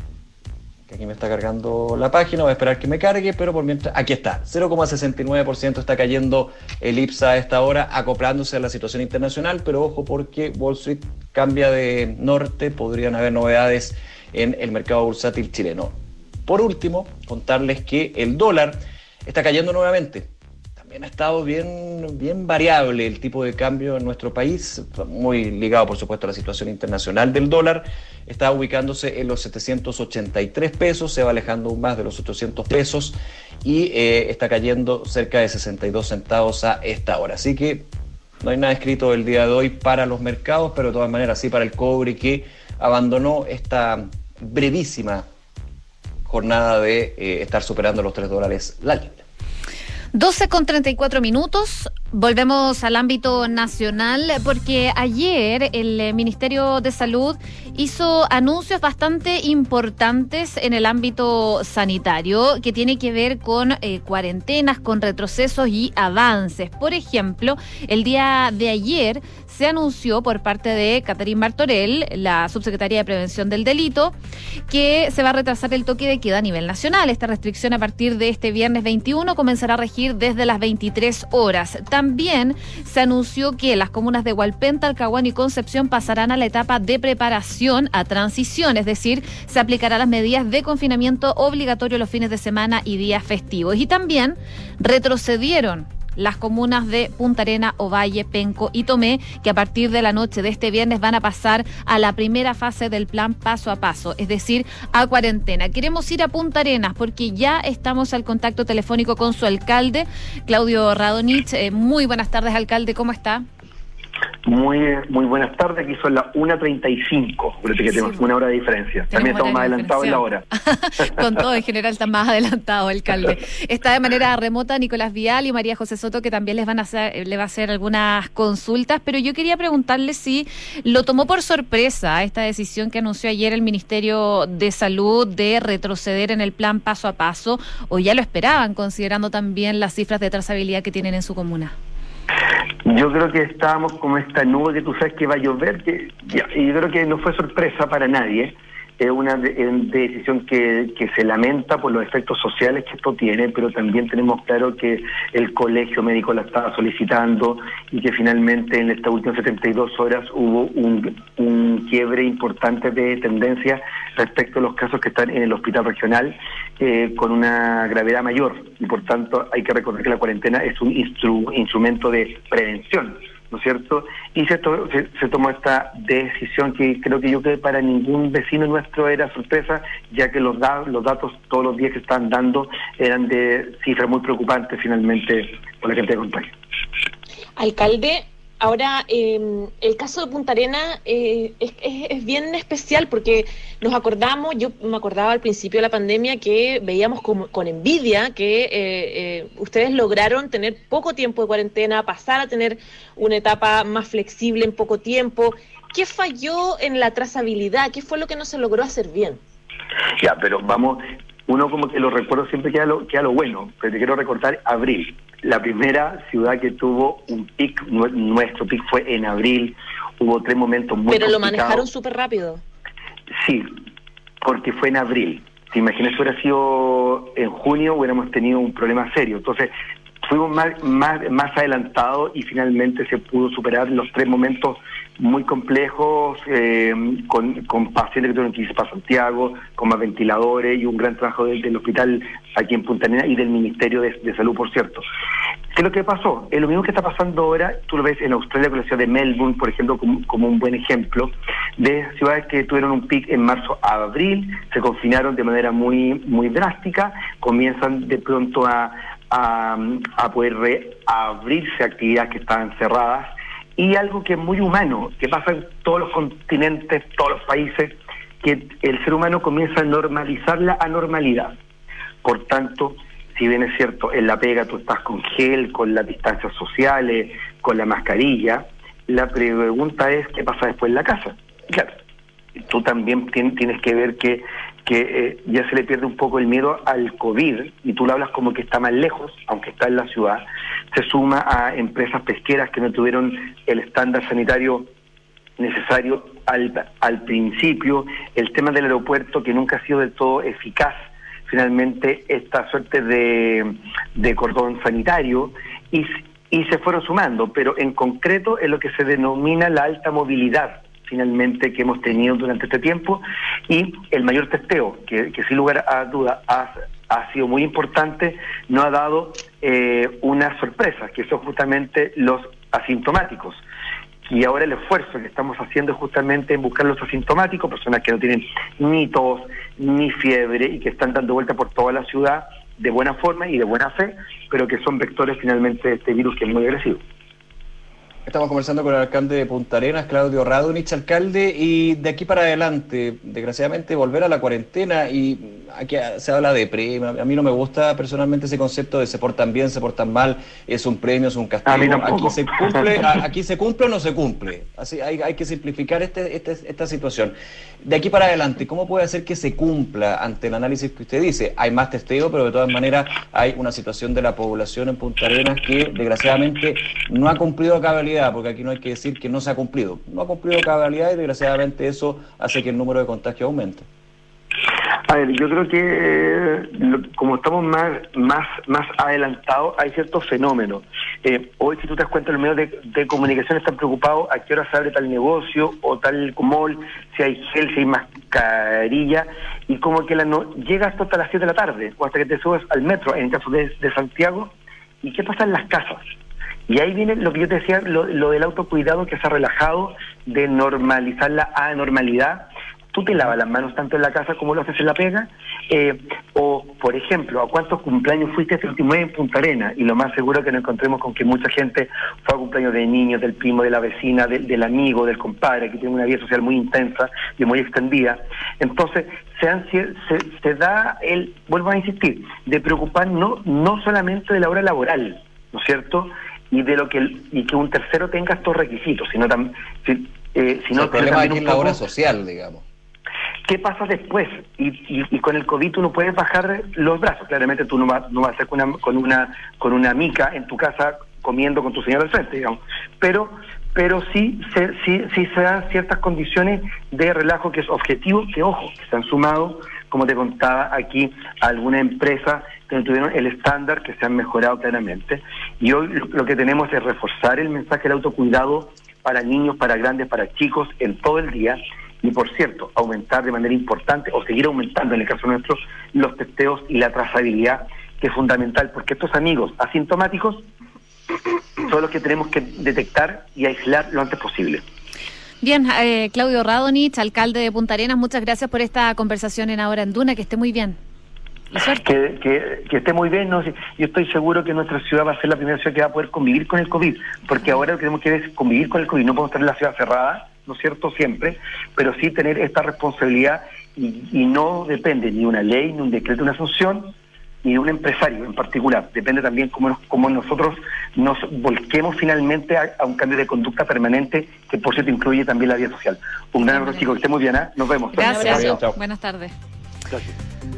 Speaker 3: que aquí me está cargando la página, voy a esperar que me cargue, pero por mientras, aquí está, cero coma sesenta y nueve por ciento está cayendo el IPSA a esta hora, acoplándose a la situación internacional, pero ojo porque Wall Street cambia de norte, podrían haber novedades en el mercado bursátil chileno. Por último, contarles que el dólar está cayendo nuevamente. También ha estado bien, bien variable el tipo de cambio en nuestro país, muy ligado por supuesto a la situación internacional del dólar. Está ubicándose en los setecientos ochenta y tres pesos, se va alejando aún más de los ochocientos pesos y eh, está cayendo cerca de sesenta y dos centavos a esta hora. Así que no hay nada escrito el día de hoy para los mercados, pero de todas maneras sí para el cobre, que abandonó esta brevísima jornada de eh, estar superando los tres dólares la libra.
Speaker 2: doce con treinta y cuatro minutos, volvemos al ámbito nacional porque ayer el Ministerio de Salud hizo anuncios bastante importantes en el ámbito sanitario que tiene que ver con eh, cuarentenas, con retrocesos y avances. Por ejemplo, el día de ayer se anunció por parte de Catherine Martorell, la subsecretaria de Prevención del Delito, que se va a retrasar el toque de queda a nivel nacional. Esta restricción a partir de este viernes veintiuno comenzará a regir desde las veintitrés horas. También se anunció que las comunas de Hualpén, Talcahuano y Concepción pasarán a la etapa de preparación a transición, es decir, se aplicarán las medidas de confinamiento obligatorio los fines de semana y días festivos. Y también retrocedieron las comunas de Punta Arenas, Ovalle, Penco y Tomé, que a partir de la noche de este viernes van a pasar a la primera fase del plan paso a paso, es decir, a cuarentena. Queremos ir a Punta Arenas porque ya estamos al contacto telefónico con su alcalde, Claudio Radonich. Eh, muy buenas tardes, alcalde, ¿cómo está?
Speaker 9: Muy muy buenas tardes, aquí son las una treinta y cinco, parece que sí, tenemos una hora de diferencia. También estamos más adelantados en la hora.
Speaker 2: Con todo, en general están más adelantados, alcalde. Está de manera remota Nicolás Vial y María José Soto, que también les van a hacer, le va a hacer algunas consultas, pero yo quería preguntarle si lo tomó por sorpresa esta decisión que anunció ayer el Ministerio de Salud de retroceder en el plan paso a paso, o ya lo esperaban, considerando también las cifras de trazabilidad que tienen en su comuna.
Speaker 9: Yo creo que estábamos como esta nube que tú sabes que va a llover, que, y yo creo que no fue sorpresa para nadie. Es una de, de decisión que, que se lamenta por los efectos sociales que esto tiene, pero también tenemos claro que el colegio médico la estaba solicitando y que finalmente en estas últimas setenta y dos horas hubo un, un quiebre importante de tendencia respecto a los casos que están en el hospital regional eh, con una gravedad mayor, y por tanto hay que recordar que la cuarentena es un instru, instrumento de prevención, ¿no es cierto? Y se, to, se, se tomó esta decisión que creo que yo creo que para ningún vecino nuestro era sorpresa, ya que los, da, los datos todos los días que están dando eran de cifras muy preocupantes finalmente por la cantidad de contagios.
Speaker 4: Alcalde, ahora eh, el caso de Punta Arenas eh, es, es, es bien especial porque nos acordamos, yo me acordaba al principio de la pandemia que veíamos con, con envidia que eh, eh, ustedes lograron tener poco tiempo de cuarentena, pasar a tener una etapa más flexible en poco tiempo. ¿Qué falló en la trazabilidad? ¿Qué fue lo que no se logró hacer bien?
Speaker 9: Ya, pero vamos, uno como que lo recuerdo siempre queda lo, queda lo bueno, pero te quiero recordar abril. La primera ciudad que tuvo un pic, nuestro pic fue en abril, hubo tres momentos muy
Speaker 4: Pero lo manejaron súper rápido.
Speaker 9: Sí, porque fue en abril. ¿Te imaginas si hubiera sido en junio? Hubiéramos tenido un problema serio. Entonces, fuimos más, más, más adelantados y finalmente se pudo superar los tres momentos muy complejos, eh, con, con pacientes que tuvieron que irse para Santiago, con más ventiladores y un gran trabajo del, del hospital aquí en Punta Arenas y del Ministerio de, de Salud, por cierto. ¿Qué es lo que pasó? Es lo mismo que está pasando ahora, tú lo ves en Australia con la ciudad de Melbourne, por ejemplo, como, como un buen ejemplo, de ciudades que tuvieron un pic en marzo a abril, se confinaron de manera muy, muy drástica, comienzan de pronto a, a, a poder reabrirse actividades que estaban cerradas, y algo que es muy humano, que pasa en todos los continentes, todos los países, que el ser humano comienza a normalizar la anormalidad. Por tanto, si bien es cierto, en la pega tú estás con gel, con las distancias sociales, con la mascarilla, la pregunta es qué pasa después en la casa. Claro, tú también tienes que ver que, que eh, ya se le pierde un poco el miedo al COVID, y tú lo hablas como que está más lejos, aunque está en la ciudad. Se suma a empresas pesqueras que no tuvieron el estándar sanitario necesario al, al principio, el tema del aeropuerto que nunca ha sido del todo eficaz, finalmente esta suerte de, de cordón sanitario, y, y se fueron sumando, pero en concreto es lo que se denomina la alta movilidad finalmente que hemos tenido durante este tiempo, y el mayor testeo, que, que sin lugar a duda ha, ha sido muy importante, no ha dado eh, una sorpresa, que son justamente los asintomáticos. Y ahora el esfuerzo que estamos haciendo es justamente en buscar los asintomáticos, personas que no tienen ni tos, ni fiebre, y que están dando vuelta por toda la ciudad de buena forma y de buena fe, pero que son vectores finalmente de este virus que es muy agresivo.
Speaker 3: Estamos conversando con el alcalde de Punta Arenas, Claudio Radonich, alcalde, y de aquí para adelante, desgraciadamente, volver a la cuarentena, y aquí se habla de premio. A mí no me gusta personalmente ese concepto de se portan bien, se portan mal, es un premio, es un castigo.
Speaker 9: A mí tampoco.
Speaker 3: Aquí se cumple, a, aquí se cumple o no se cumple. Así hay, hay que simplificar este, este, esta situación. De aquí para adelante, ¿cómo puede hacer que se cumpla ante el análisis que usted dice? Hay más testeo, pero de todas maneras hay una situación de la población en Punta Arenas que desgraciadamente no ha cumplido a cabalidad, porque aquí no hay que decir que no se ha cumplido. No ha cumplido a cabalidad, y desgraciadamente eso hace que el número de contagios aumente.
Speaker 9: A ver, yo creo que eh, lo, como estamos más más más adelantados, hay ciertos fenómenos. Eh, hoy, si tú te das cuenta, los medios de, de comunicación están preocupados a qué hora se abre tal negocio o tal mall, si hay gel, si hay mascarilla, y como que la no llega hasta las siete de la tarde, o hasta que te subes al metro, en el caso de, de Santiago, ¿Y qué pasa en las casas? Y ahí viene lo que yo te decía, lo, lo del autocuidado que se ha relajado, de normalizar la anormalidad. Tú te lavas las manos tanto en la casa como lo haces en la pega, eh, o por ejemplo, ¿a cuántos cumpleaños fuiste este último mes en Punta Arenas? Y lo más seguro que nos encontremos con que mucha gente fue a cumpleaños de niños, del primo, de la vecina, de, del amigo, del compadre, que tiene una vida social muy intensa y muy extendida. Entonces, se, han, se, se da el, vuelvo a insistir, de preocupar no, no solamente de la hora laboral, ¿no es cierto?, y de lo que el, y que un tercero tenga estos requisitos, sino también, si, eh, sino
Speaker 3: el problema
Speaker 9: también
Speaker 3: aquí es la hora social, digamos.
Speaker 9: ¿Qué pasa después? Y, y, y con el COVID tú no puedes bajar los brazos. Claramente tú no vas, no vas a estar con una, con una con una mica en tu casa comiendo con tu señor al frente, digamos. Pero pero sí se, sí, sí se dan ciertas condiciones de relajo que es objetivo, que ojo, que se han sumado, como te contaba aquí, a algunas empresas que tuvieron el estándar, que se han mejorado claramente. Y hoy lo que tenemos es reforzar el mensaje del autocuidado para niños, para grandes, para chicos, en todo el día. Y por cierto, aumentar de manera importante, o seguir aumentando en el caso nuestro, los testeos y la trazabilidad, que es fundamental, porque estos amigos asintomáticos son los que tenemos que detectar y aislar lo antes posible.
Speaker 2: Bien, eh, Claudio Radonich, alcalde de Punta Arenas, muchas gracias por esta conversación en Ahora en Duna, que esté muy bien. Y suerte.
Speaker 9: Que, que, que esté muy bien, ¿no? Yo estoy seguro que nuestra ciudad va a ser la primera ciudad que va a poder convivir con el COVID, porque ahora lo que tenemos que es convivir con el COVID, no podemos tener la ciudad cerrada, ¿no es cierto?, siempre, pero sí tener esta responsabilidad y, y no depende ni una ley, ni un decreto, una sanción, ni de un empresario en particular. Depende también cómo, cómo nosotros nos volquemos finalmente a, a un cambio de conducta permanente, que por cierto incluye también la vida social. Un gran abrazo, chicos, que estén muy bien, ¿eh? Nos vemos.
Speaker 2: Gracias,
Speaker 9: Gracias.
Speaker 2: Buenas tardes.
Speaker 9: Gracias.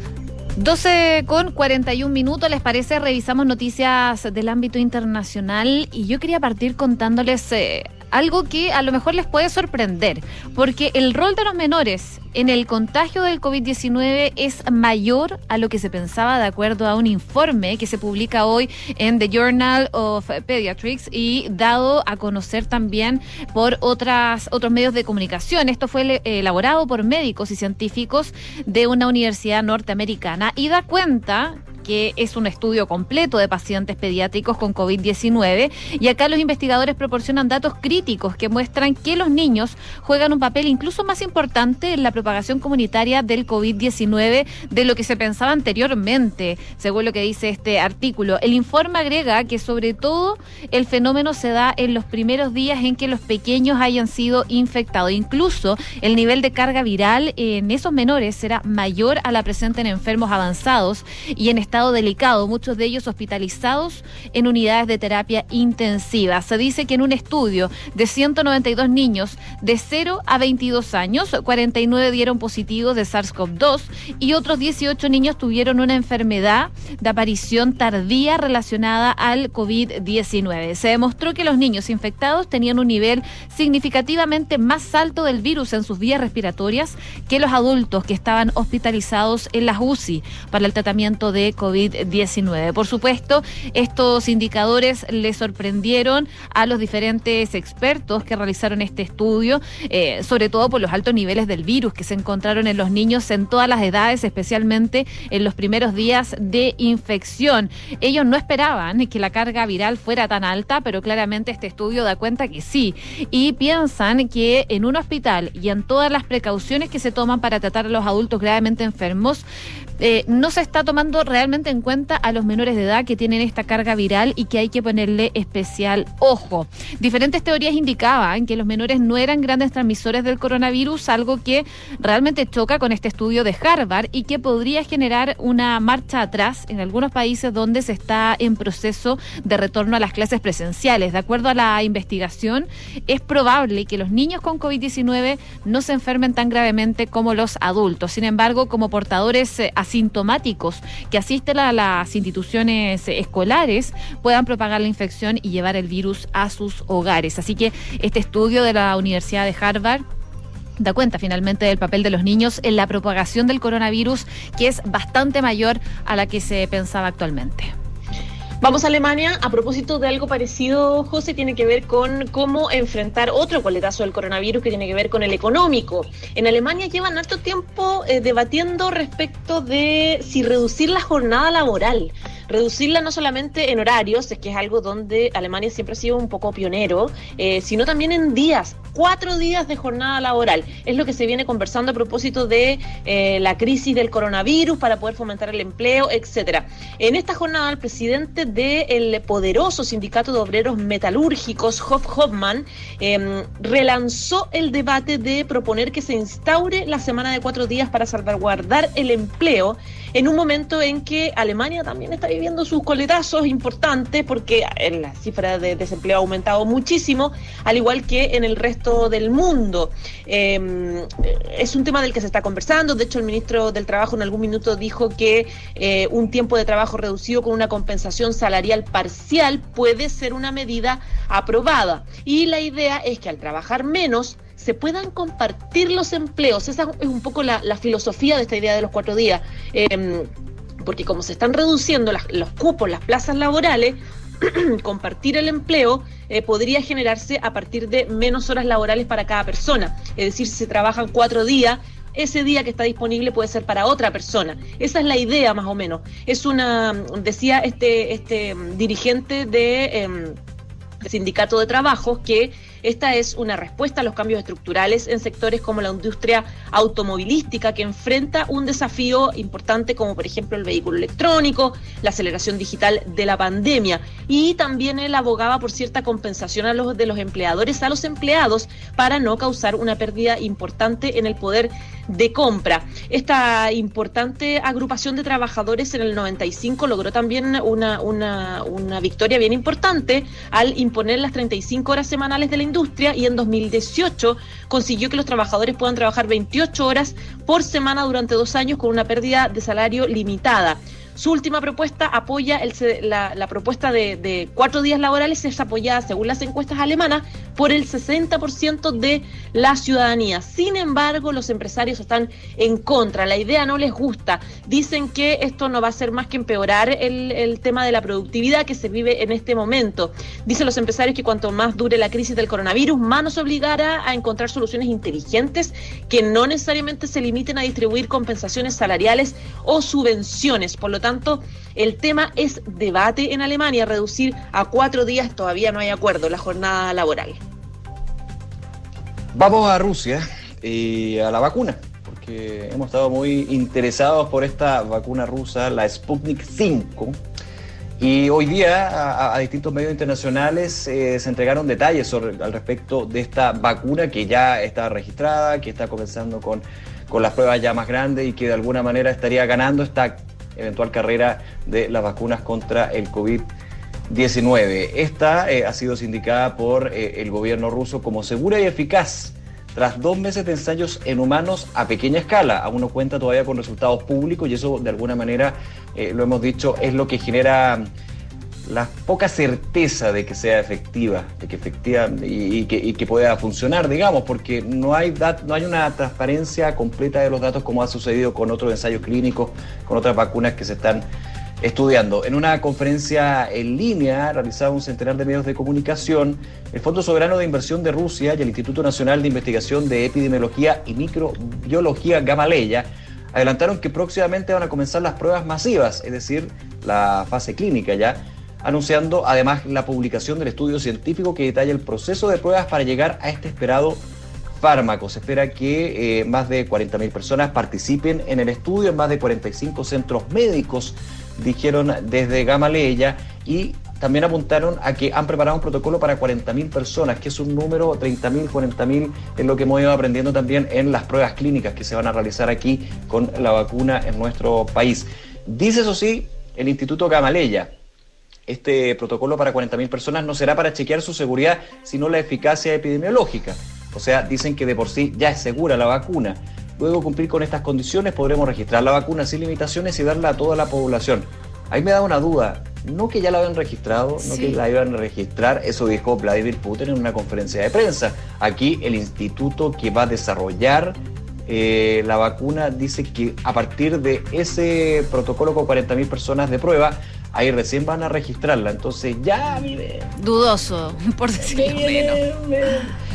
Speaker 2: doce con cuarenta y un minutos, ¿les parece? Revisamos noticias del ámbito internacional y yo quería partir contándoles eh, algo que a lo mejor les puede sorprender, porque el rol de los menores en el contagio del COVID diecinueve es mayor a lo que se pensaba, de acuerdo a un informe que se publica hoy en The Journal of Pediatrics y dado a conocer también por otras otros medios de comunicación. Esto fue elaborado por médicos y científicos de una universidad norteamericana y da cuenta que es un estudio completo de pacientes pediátricos con COVID diecinueve, y acá los investigadores proporcionan datos críticos que muestran que los niños juegan un papel incluso más importante en la propagación comunitaria del COVID diecinueve de lo que se pensaba anteriormente, según lo que dice este artículo. El informe agrega que sobre todo el fenómeno se da en los primeros días en que los pequeños hayan sido infectados. Incluso el nivel de carga viral en esos menores será mayor a la presente en enfermos avanzados y en estado delicado, muchos de ellos hospitalizados en unidades de terapia intensiva. Se dice que en un estudio de ciento noventa y dos niños de cero a veintidós años, cuarenta y nueve dieron positivos de SARS-CoV dos y otros dieciocho niños tuvieron una enfermedad de aparición tardía relacionada al COVID diecinueve. Se demostró que los niños infectados tenían un nivel significativamente más alto del virus en sus vías respiratorias que los adultos que estaban hospitalizados en las U C I para el tratamiento de COVID diecinueve. Por supuesto, estos indicadores le sorprendieron a los diferentes expertos que realizaron este estudio, eh, sobre todo por los altos niveles del virus que se encontraron en los niños en todas las edades, especialmente en los primeros días de infección. Ellos no esperaban que la carga viral fuera tan alta, pero claramente este estudio da cuenta que sí, y piensan que en un hospital y en todas las precauciones que se toman para tratar a los adultos gravemente enfermos, eh, no se está tomando realmente en cuenta a los menores de edad que tienen esta carga viral y que hay que ponerle especial ojo. Diferentes teorías indicaban que los menores no eran grandes transmisores del coronavirus, algo que realmente choca con este estudio de Harvard y que podría generar una marcha atrás en algunos países donde se está en proceso de retorno a las clases presenciales. De acuerdo a la investigación, es probable que los niños con COVID diecinueve no se enfermen tan gravemente como los adultos. Sin embargo, como portadores eh, asintomáticos que asisten a las instituciones escolares puedan propagar la infección y llevar el virus a sus hogares. Así que este estudio de la Universidad de Harvard da cuenta finalmente del papel de los niños en la propagación del coronavirus, que es bastante mayor a la que se pensaba actualmente.
Speaker 4: Vamos a Alemania. A propósito de algo parecido, José, tiene que ver con cómo enfrentar otro coletazo del coronavirus que tiene que ver con el económico. En Alemania llevan harto tiempo eh, debatiendo respecto de si reducir la jornada laboral. reducirla no solamente en horarios, es que es algo donde Alemania siempre ha sido un poco pionero, eh, sino también en días, cuatro días de jornada laboral. Es lo que se viene conversando a propósito de eh, la crisis del coronavirus para poder fomentar el empleo, etcétera. En esta jornada, el presidente del poderoso sindicato de obreros metalúrgicos, Hof Hoffmann, eh, relanzó el debate de proponer que se instaure la semana de cuatro días para salvaguardar el empleo en un momento en que Alemania también está viviendo sus coletazos importantes porque la cifra de desempleo ha aumentado muchísimo, al igual que en el resto del mundo. Eh, es un tema del que se está conversando. De hecho, el ministro del Trabajo en algún minuto dijo que eh, un tiempo de trabajo reducido con una compensación salarial parcial puede ser una medida aprobada. Y la idea es que al trabajar menos se puedan compartir los empleos. Esa es un poco la, la filosofía de esta idea de los cuatro días, eh, porque como se están reduciendo las, los cupos, las plazas laborales, compartir el empleo eh, podría generarse a partir de menos horas laborales para cada persona. Es decir, si se trabajan cuatro días, ese día que está disponible puede ser para otra persona. Esa es la idea más o menos. Es una, decía este, este dirigente de... Eh, del Sindicato de Trabajo, que esta es una respuesta a los cambios estructurales en sectores como la industria automovilística, que enfrenta un desafío importante como por ejemplo el vehículo electrónico, la aceleración digital de la pandemia, y también él abogaba por cierta compensación a los de los empleadores a los empleados para no causar una pérdida importante en el poder de compra. Esta importante agrupación de trabajadores en el noventa y cinco logró también una, una, una victoria bien importante al imponer las treinta y cinco horas semanales de la industria, y en dos mil dieciocho consiguió que los trabajadores puedan trabajar veintiocho horas por semana durante dos años con una pérdida de salario limitada. Su última propuesta apoya el, la, la propuesta de, de cuatro días laborales, es apoyada, según las encuestas alemanas, por el sesenta por ciento de la ciudadanía. Sin embargo, los empresarios están en contra. La idea no les gusta. Dicen que esto no va a hacer más que empeorar el, el tema de la productividad que se vive en este momento. Dicen los empresarios que cuanto más dure la crisis del coronavirus, más nos obligará a encontrar soluciones inteligentes que no necesariamente se limiten a distribuir compensaciones salariales o subvenciones. Por lo tanto, tanto, el tema es debate en Alemania. Reducir a cuatro días, todavía no hay acuerdo, la jornada laboral.
Speaker 3: Vamos a Rusia y a la vacuna, porque hemos estado muy interesados por esta vacuna rusa, la Sputnik cinco, y hoy día a, a distintos medios internacionales eh, se entregaron detalles sobre, al respecto de esta vacuna que ya está registrada, que está comenzando con, con las pruebas ya más grandes y que de alguna manera estaría ganando esta eventual carrera de las vacunas contra el COVID diecinueve. Esta eh, ha sido sindicada por eh, el gobierno ruso como segura y eficaz tras dos meses de ensayos en humanos a pequeña escala. Aún no cuenta todavía con resultados públicos y eso de alguna manera, eh, lo hemos dicho, es lo que genera la poca certeza de que sea efectiva, de que efectiva y, y, que, y que pueda funcionar, digamos, porque no hay, dat, no hay una transparencia completa de los datos como ha sucedido con otros ensayos clínicos, con otras vacunas que se están estudiando. En una conferencia en línea realizada un centenar de medios de comunicación, el Fondo Soberano de Inversión de Rusia y el Instituto Nacional de Investigación de Epidemiología y Microbiología Gamaleya adelantaron que próximamente van a comenzar las pruebas masivas, es decir, la fase clínica ya, anunciando además la publicación del estudio científico que detalla el proceso de pruebas para llegar a este esperado fármaco. Se espera que eh, más de cuarenta mil personas participen en el estudio en más de cuarenta y cinco centros médicos, dijeron desde Gamaleya, y también apuntaron a que han preparado un protocolo para cuarenta mil personas, que es un número, treinta mil, cuarenta mil, es lo que hemos ido aprendiendo también en las pruebas clínicas que se van a realizar aquí con la vacuna en nuestro país. Dice eso sí el Instituto Gamaleya, este protocolo para cuarenta mil personas no será para chequear su seguridad, sino la eficacia epidemiológica. O sea, dicen que de por sí ya es segura la vacuna. Luego de cumplir con estas condiciones podremos registrar la vacuna sin limitaciones y darla a toda la población. Ahí me da una duda, no que ya la habían registrado, no sí. que la iban a registrar, eso dijo Vladimir Putin en una conferencia de prensa. Aquí el instituto que va a desarrollar eh, la vacuna dice que a partir de ese protocolo con cuarenta mil personas de prueba, ahí recién van a registrarla. Entonces ya, mire...
Speaker 2: Dudoso, por decirlo menos.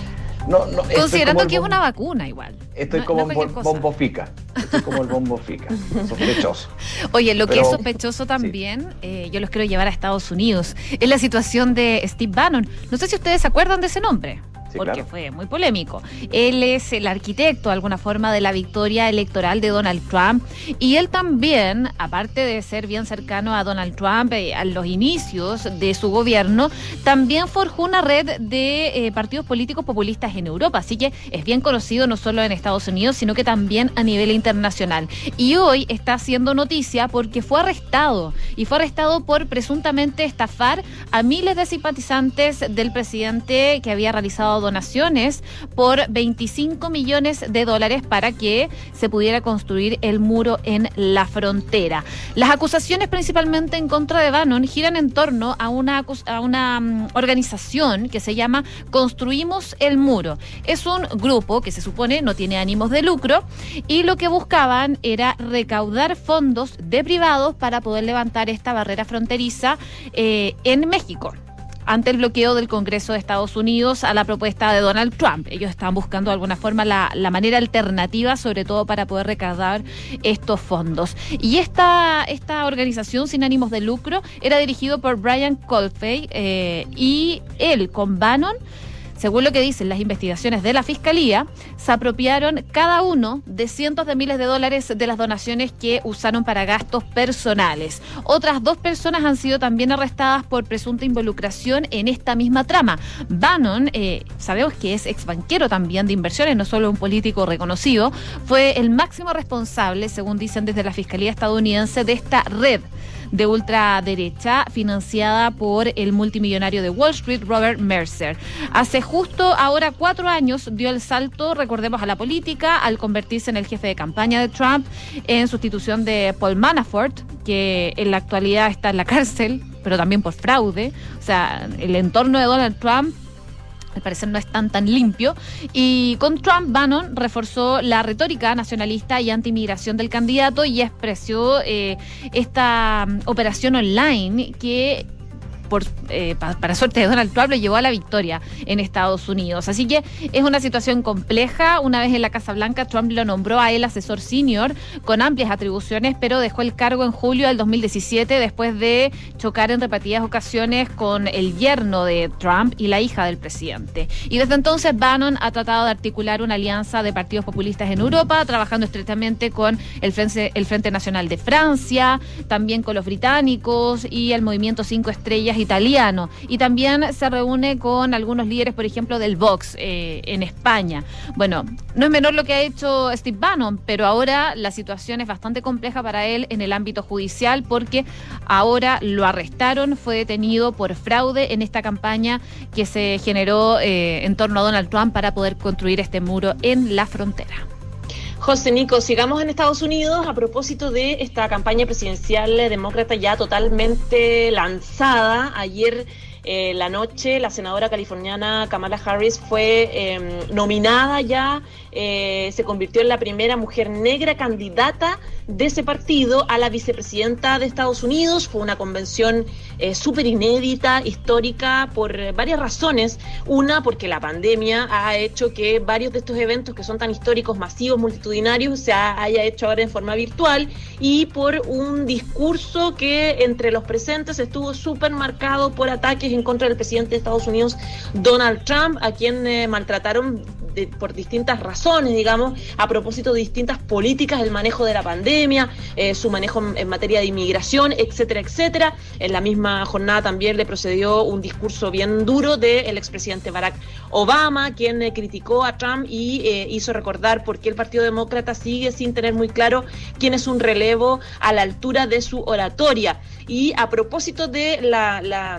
Speaker 3: No, no,
Speaker 2: Considerando que
Speaker 3: bom...
Speaker 2: es una vacuna igual.
Speaker 3: Estoy
Speaker 2: no,
Speaker 3: como
Speaker 2: no
Speaker 3: el bombo fica. Estoy como el bombo fica. Sospechoso.
Speaker 2: Oye, lo
Speaker 3: Pero,
Speaker 2: que es sospechoso también, sí. eh, yo los quiero llevar a Estados Unidos, es la situación de Steve Bannon. No sé si ustedes se acuerdan de ese nombre. Sí, porque claro. Fue muy polémico. Él es el arquitecto, de alguna forma, de la victoria electoral de Donald Trump. Y él también, aparte de ser bien cercano a Donald Trump, eh, a los inicios de su gobierno, también forjó una red de eh, partidos políticos populistas en Europa. Así que es bien conocido no solo en Estados Unidos, sino que también a nivel internacional. Y hoy está haciendo noticia porque fue arrestado. Y fue arrestado por presuntamente estafar a miles de simpatizantes del presidente que había realizado donaciones por veinticinco millones de dólares para que se pudiera construir el muro en la frontera. Las acusaciones principalmente en contra de Bannon giran en torno a una, a una um, organización que se llama Construimos el Muro. Es un grupo que se supone no tiene ánimos de lucro y lo que buscaban era recaudar fondos de privados para poder levantar esta barrera fronteriza eh, en México, ante el bloqueo del Congreso de Estados Unidos a la propuesta de Donald Trump. Ellos estaban buscando de alguna forma la, la manera alternativa, sobre todo para poder recaudar estos fondos. Y esta, esta organización sin ánimos de lucro era dirigido por Brian Colfey eh, y él con Bannon, según lo que dicen las investigaciones de la Fiscalía, se apropiaron cada uno de cientos de miles de dólares de las donaciones que usaron para gastos personales. Otras dos personas han sido también arrestadas por presunta involucración en esta misma trama. Bannon, eh, sabemos que es exbanquero también de inversiones, no solo un político reconocido, fue el máximo responsable, según dicen desde la Fiscalía estadounidense, de esta red de ultraderecha financiada por el multimillonario de Wall Street, Robert Mercer. Hace justo ahora cuatro años dio el salto, recordemos, a la política al convertirse en el jefe de campaña de Trump en sustitución de Paul Manafort, que en la actualidad está en la cárcel, pero también por fraude. O sea, el entorno de Donald Trump al parecer no es tan tan limpio. Y con Trump, Bannon reforzó la retórica nacionalista y anti-inmigración del candidato y expresó eh, esta um, operación online que por, eh, pa, para suerte de Donald Trump, lo llevó a la victoria en Estados Unidos. Así que es una situación compleja. Una vez en la Casa Blanca, Trump lo nombró a él asesor senior con amplias atribuciones, pero dejó el cargo en julio del dos mil diecisiete después de chocar en repetidas ocasiones con el yerno de Trump y la hija del presidente. Y desde entonces Bannon ha tratado de articular una alianza de partidos populistas en Europa, trabajando estrechamente con el Frente, el Frente Nacional de Francia, también con los británicos y el Movimiento Cinco Estrellas italiano, y también se reúne con algunos líderes, por ejemplo, del Vox eh, en España. Bueno, no es menor lo que ha hecho Steve Bannon, pero ahora la situación es bastante compleja para él en el ámbito judicial, porque ahora lo arrestaron, fue detenido por fraude en esta campaña que se generó eh, en torno a Donald Trump para poder construir este muro en la frontera.
Speaker 4: José, Nico, sigamos en Estados Unidos a propósito de esta campaña presidencial demócrata ya totalmente lanzada. Ayer eh, la noche la senadora californiana Kamala Harris fue eh, nominada ya, eh, se convirtió en la primera mujer negra candidata de ese partido a la vicepresidenta de Estados Unidos. Fue una convención eh, súper inédita, histórica, por eh, varias razones. Una, porque la pandemia ha hecho que varios de estos eventos que son tan históricos, masivos, multitudinarios, se ha, haya hecho ahora en forma virtual, y por un discurso que entre los presentes estuvo súper marcado por ataques en contra del presidente de Estados Unidos, Donald Trump, a quien eh, maltrataron de, por distintas razones, digamos, a propósito de distintas políticas, el manejo de la pandemia, eh, su manejo en, en materia de inmigración, etcétera, etcétera. En la misma jornada también le procedió un discurso bien duro del expresidente Barack Obama, quien eh, criticó a Trump y eh, hizo recordar por qué el Partido Demócrata sigue sin tener muy claro quién es un relevo a la altura de su oratoria. Y a propósito de la... la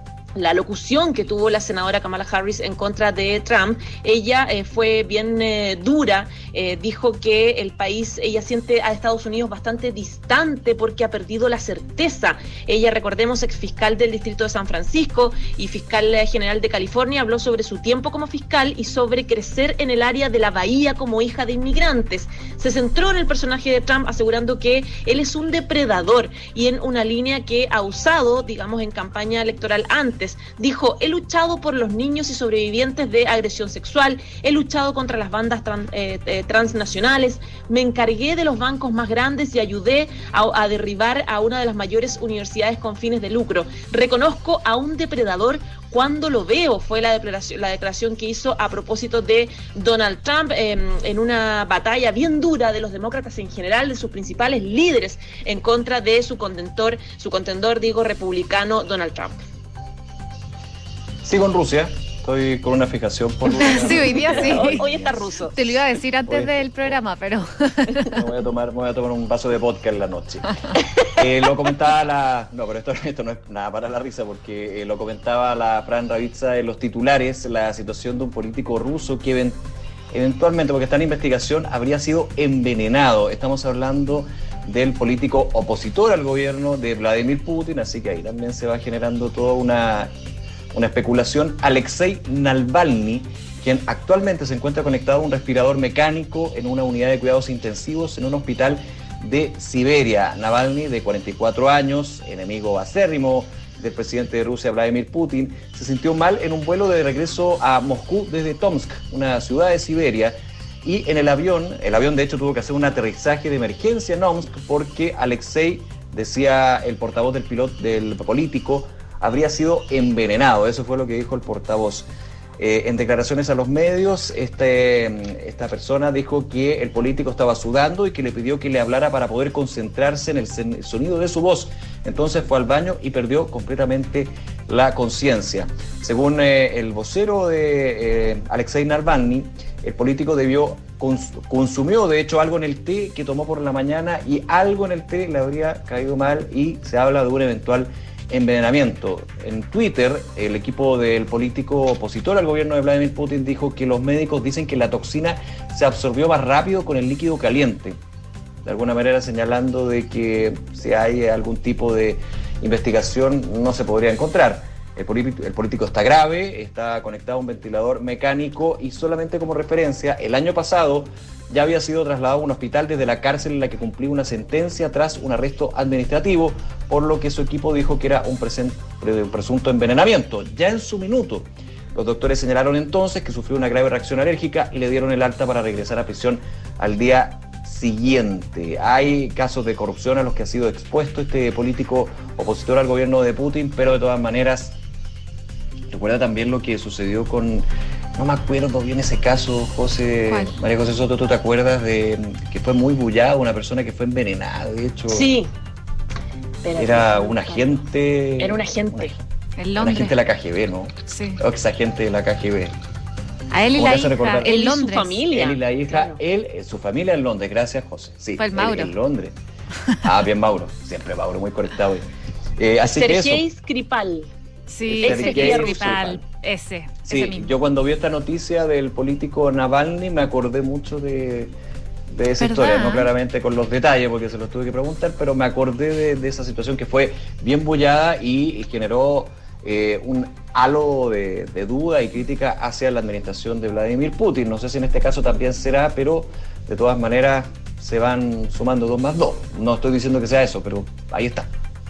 Speaker 4: la locución que tuvo la senadora Kamala Harris en contra de Trump, ella eh, fue bien eh, dura, eh, dijo que el país, ella siente a Estados Unidos bastante distante porque ha perdido la certeza. Ella, recordemos, exfiscal del Distrito de San Francisco y fiscal general de California, habló sobre su tiempo como fiscal y sobre crecer en el área de la Bahía como hija de inmigrantes. Se centró en el personaje de Trump, asegurando que él es un depredador y en una línea que ha usado, digamos, en campaña electoral antes, líderes. Dijo, he luchado por los niños y sobrevivientes de agresión sexual, he luchado contra las bandas trans, eh, eh, transnacionales, me encargué de los bancos más grandes y ayudé a, a derribar a una de las mayores universidades con fines de lucro. Reconozco a un depredador cuando lo veo, fue la declaración, la declaración que hizo a propósito de Donald Trump eh, en una batalla bien dura de los demócratas en general, de sus principales líderes en contra de su contendor, su contendor, digo, republicano Donald Trump.
Speaker 3: Sigo en Rusia. Estoy con una fijación por Rusia.
Speaker 2: Sí, hoy día sí.
Speaker 4: Hoy, hoy está ruso.
Speaker 2: Te lo iba a decir antes
Speaker 3: Hoy-
Speaker 2: del programa, pero...
Speaker 3: Me voy a tomar, me voy a tomar un vaso de vodka en la noche. Eh, lo comentaba la... No, pero esto, esto no es nada para la risa, porque eh, lo comentaba la Fran Ravizza en los titulares, la situación de un político ruso que even- eventualmente, porque está en investigación, habría sido envenenado. Estamos hablando del político opositor al gobierno de Vladimir Putin, así que ahí también se va generando toda una... una especulación. Alexei Navalny, quien actualmente se encuentra conectado a un respirador mecánico en una unidad de cuidados intensivos en un hospital de Siberia. Navalny, de cuarenta y cuatro años, enemigo acérrimo del presidente de Rusia, Vladimir Putin, se sintió mal en un vuelo de regreso a Moscú desde Tomsk, una ciudad de Siberia, y en el avión, el avión de hecho tuvo que hacer un aterrizaje de emergencia en Omsk porque Alexei, decía el portavoz del piloto, del político, habría sido envenenado. Eso fue lo que dijo el portavoz. Eh, en declaraciones a los medios, este, esta persona dijo que el político estaba sudando y que le pidió que le hablara para poder concentrarse en el sonido de su voz. Entonces fue al baño y perdió completamente la conciencia. Según eh, el vocero de eh, Alexei Navalny, el político debió cons- consumió de hecho algo en el té que tomó por la mañana y algo en el té le habría caído mal y se habla de un eventual envenenamiento. En Twitter, el equipo del político opositor al gobierno de Vladimir Putin dijo que los médicos dicen que la toxina se absorbió más rápido con el líquido caliente, de alguna manera señalando de que si hay algún tipo de investigación no se podría encontrar. El político, el político está grave, está conectado a un ventilador mecánico y solamente como referencia, el año pasado ya había sido trasladado a un hospital desde la cárcel en la que cumplía una sentencia tras un arresto administrativo, por lo que su equipo dijo que era un, presen, un presunto envenenamiento. Ya en su minuto, los doctores señalaron entonces que sufrió una grave reacción alérgica y le dieron el alta para regresar a prisión al día siguiente. Hay casos de corrupción a los que ha sido expuesto este político opositor al gobierno de Putin, pero de todas maneras, recuerda también lo que sucedió con... No me acuerdo bien ese caso, José.
Speaker 2: ¿Cuál?
Speaker 3: María José Soto, ¿tú te acuerdas de que fue muy bullado, una persona que fue envenenada, de hecho?
Speaker 4: Sí. Espérate.
Speaker 3: Era un agente...
Speaker 4: Era un agente.
Speaker 2: En
Speaker 3: Un
Speaker 2: Londres.
Speaker 3: agente de la K G B, ¿no?
Speaker 2: Sí.
Speaker 3: Ex agente de la K G B.
Speaker 2: A él y
Speaker 3: ¿Cómo
Speaker 2: la
Speaker 3: te hace
Speaker 2: hija,
Speaker 3: recordar?
Speaker 2: en
Speaker 4: Él y su
Speaker 2: Londres.
Speaker 4: familia.
Speaker 3: Él y la hija,
Speaker 4: Claro.
Speaker 3: él, eh, su familia en Londres, gracias José. Sí,
Speaker 2: Fue el
Speaker 3: él
Speaker 2: Mauro.
Speaker 3: en Londres. Ah, bien Mauro, siempre Mauro, muy conectado. Eh, así que eso.
Speaker 4: Sergei Skripal.
Speaker 2: Sí,
Speaker 3: Ese
Speaker 2: ese
Speaker 3: que es
Speaker 2: principal, ese,
Speaker 3: Sí,
Speaker 2: ese mismo.
Speaker 3: yo cuando vi esta noticia del político Navalny me acordé mucho de, de esa
Speaker 2: ¿Verdad?
Speaker 3: historia, no claramente con los detalles porque se los tuve que preguntar, pero me acordé de, de esa situación que fue bien bullada y, y generó eh, un halo de, de duda y crítica hacia la administración de Vladimir Putin. No sé si en este caso también será, pero de todas maneras se van sumando dos más dos. No estoy diciendo que sea eso, pero ahí está.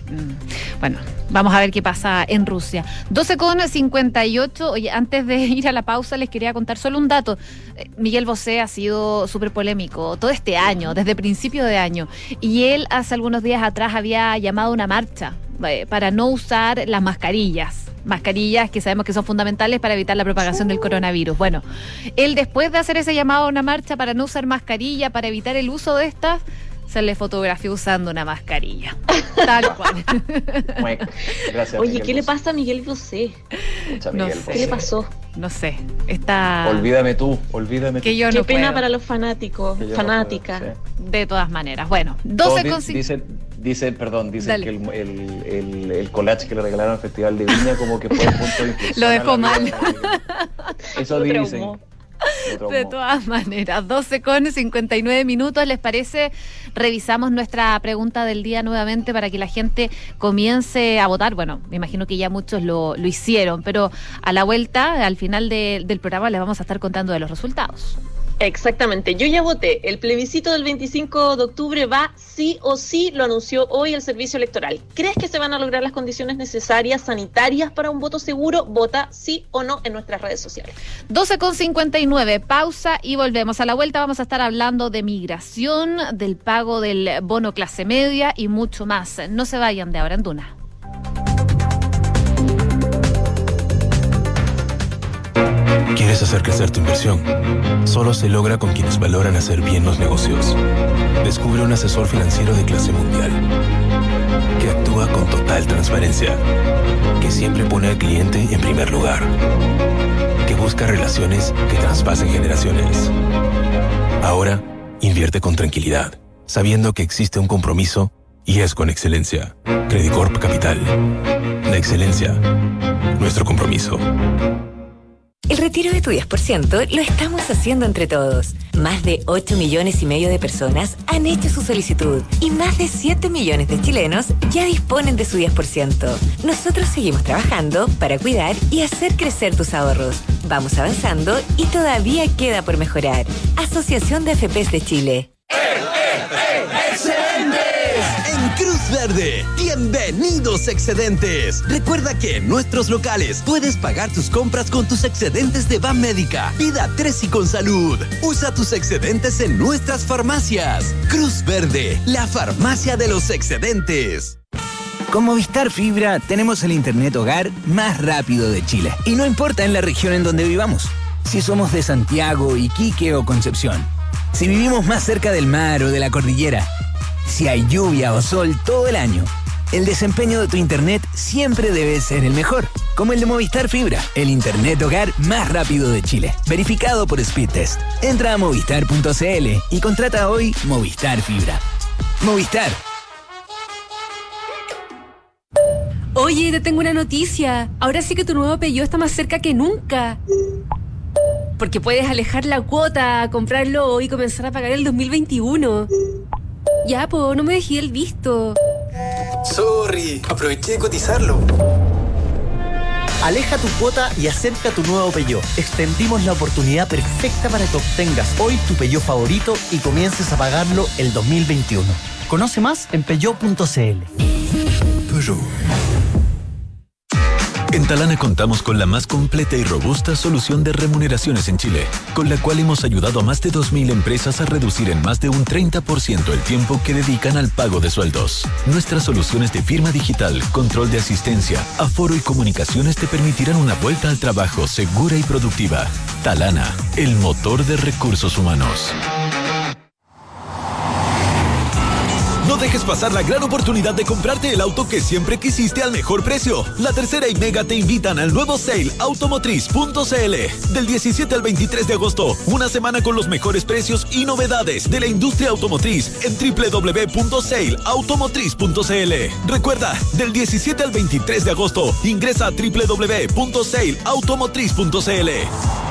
Speaker 2: Bueno, vamos a ver qué pasa en Rusia. doce con cincuenta y ocho. Oye, antes de ir a la pausa les quería contar solo un dato. Eh, Miguel Bosé ha sido súper polémico todo este año, desde principio de año. Y él hace algunos días atrás había llamado a una marcha eh, para no usar las mascarillas. Mascarillas que sabemos que son fundamentales para evitar la propagación del coronavirus. Bueno, él después de hacer ese llamado a una marcha para no usar mascarilla, para evitar el uso de estas, se le fotografió usando una mascarilla. Tal cual.
Speaker 3: Gracias.
Speaker 4: Oye,
Speaker 3: Miguel
Speaker 4: ¿qué le
Speaker 3: Bosé.
Speaker 4: pasa a Miguel Bosé?
Speaker 3: Mucha
Speaker 2: No
Speaker 3: Miguel
Speaker 2: sé.
Speaker 3: Bosé.
Speaker 4: ¿Qué le pasó?
Speaker 2: No sé, está...
Speaker 3: Olvídame tú, olvídame tú.
Speaker 2: Que yo
Speaker 4: Qué
Speaker 2: no
Speaker 4: pena
Speaker 2: puedo.
Speaker 4: para los fanáticos,
Speaker 3: Que yo no
Speaker 4: fanáticas.
Speaker 3: puedo, sí.
Speaker 2: De todas maneras. Bueno,
Speaker 3: Todos
Speaker 2: doce
Speaker 3: di-
Speaker 2: con cincuenta.
Speaker 3: dicen, dicen, perdón, dicen
Speaker 2: Dale.
Speaker 3: que el, el, el, el collage que le regalaron al Festival de Viña como que fue un punto de inflexión.
Speaker 2: Lo dejó
Speaker 3: a la
Speaker 2: mal.
Speaker 3: vida. Eso
Speaker 4: Lo
Speaker 3: dicen.
Speaker 4: traumó.
Speaker 3: Lo traumó.
Speaker 2: De todas maneras, doce con cincuenta y nueve minutos, ¿les parece? Revisamos nuestra pregunta del día nuevamente para que la gente comience a votar. Bueno, me imagino que ya muchos lo, lo hicieron, pero a la vuelta, al final de- del programa, les vamos a estar contando de los resultados.
Speaker 4: Exactamente, yo ya voté. El plebiscito del veinticinco de octubre va sí o sí, lo anunció hoy el Servicio Electoral. ¿Crees que se van a lograr las condiciones necesarias sanitarias para un voto seguro? Vota sí o no en nuestras redes sociales.
Speaker 2: doce con cincuenta y nueve, pausa y volvemos. A la vuelta vamos a estar hablando de migración, del pago del bono clase media y mucho más. No se vayan de ahora en Duna.
Speaker 10: ¿Quieres hacer crecer tu inversión? Solo se logra con quienes valoran hacer bien los negocios. Descubre un asesor financiero de clase mundial que actúa con total transparencia, que siempre pone al cliente en primer lugar, que busca relaciones que traspasen generaciones. Ahora, invierte con tranquilidad, sabiendo que existe un compromiso y es con excelencia. Credicorp Capital. La excelencia. Nuestro compromiso.
Speaker 11: El retiro de tu diez por ciento lo estamos haciendo entre todos. Más de ocho millones y medio de personas han hecho su solicitud y más de siete millones de chilenos ya disponen de su diez por ciento. Nosotros seguimos trabajando para cuidar y hacer crecer tus ahorros. Vamos avanzando y todavía queda por mejorar. Asociación de F Pes de Chile.
Speaker 12: ¡Eh, eh, eh! ¡Excelentes! En Cruz Verde, bienvenidos excedentes. Recuerda que en nuestros locales puedes pagar tus compras con tus excedentes de Banmédica, Vida tres y Con Salud. Usa tus excedentes en nuestras farmacias. Cruz Verde, la farmacia de los excedentes.
Speaker 13: Con Movistar Fibra tenemos el internet hogar más rápido de Chile. Y no importa en la región en donde vivamos. Si somos de Santiago, Iquique o Concepción. Si vivimos más cerca del mar o de la cordillera. Si hay lluvia o sol todo el año, el desempeño de tu internet siempre debe ser el mejor, como el de Movistar Fibra, el internet hogar más rápido de Chile, verificado por Speedtest. Entra a movistar punto c l y contrata hoy Movistar Fibra. Movistar.
Speaker 14: Oye, te tengo una noticia. Ahora sí que tu nuevo Peugeot está más cerca que nunca. Porque puedes alejar la cuota, comprarlo hoy y comenzar a pagar el dos mil veintiuno. Ya, po, no me dejé el visto.
Speaker 15: Sorry, aproveché de cotizarlo. Aleja tu cuota y acerca tu nuevo Peugeot. Extendimos la oportunidad perfecta para que obtengas hoy tu Peugeot favorito y comiences a pagarlo el dos mil veintiuno. Conoce más en peugeot punto c l.
Speaker 8: Peugeot. En Talana contamos con la más completa y robusta solución de remuneraciones en Chile, con la cual hemos ayudado a más de dos mil empresas a reducir en más de un treinta por ciento el tiempo que dedican al pago de sueldos. Nuestras soluciones de firma digital, control de asistencia, aforo y comunicaciones te permitirán una vuelta al trabajo segura y productiva. Talana, el motor de recursos humanos.
Speaker 16: No dejes pasar la gran oportunidad de comprarte el auto que siempre quisiste al mejor precio. La Tercera y Mega te invitan al nuevo Sale Automotriz punto c l. Del diecisiete al veintitrés de agosto, una semana con los mejores precios y novedades de la industria automotriz en doble u doble u doble u punto sale automotriz punto c l. Recuerda, del diecisiete al veintitrés de agosto, ingresa a doble u doble u doble u punto sale automotriz punto c l.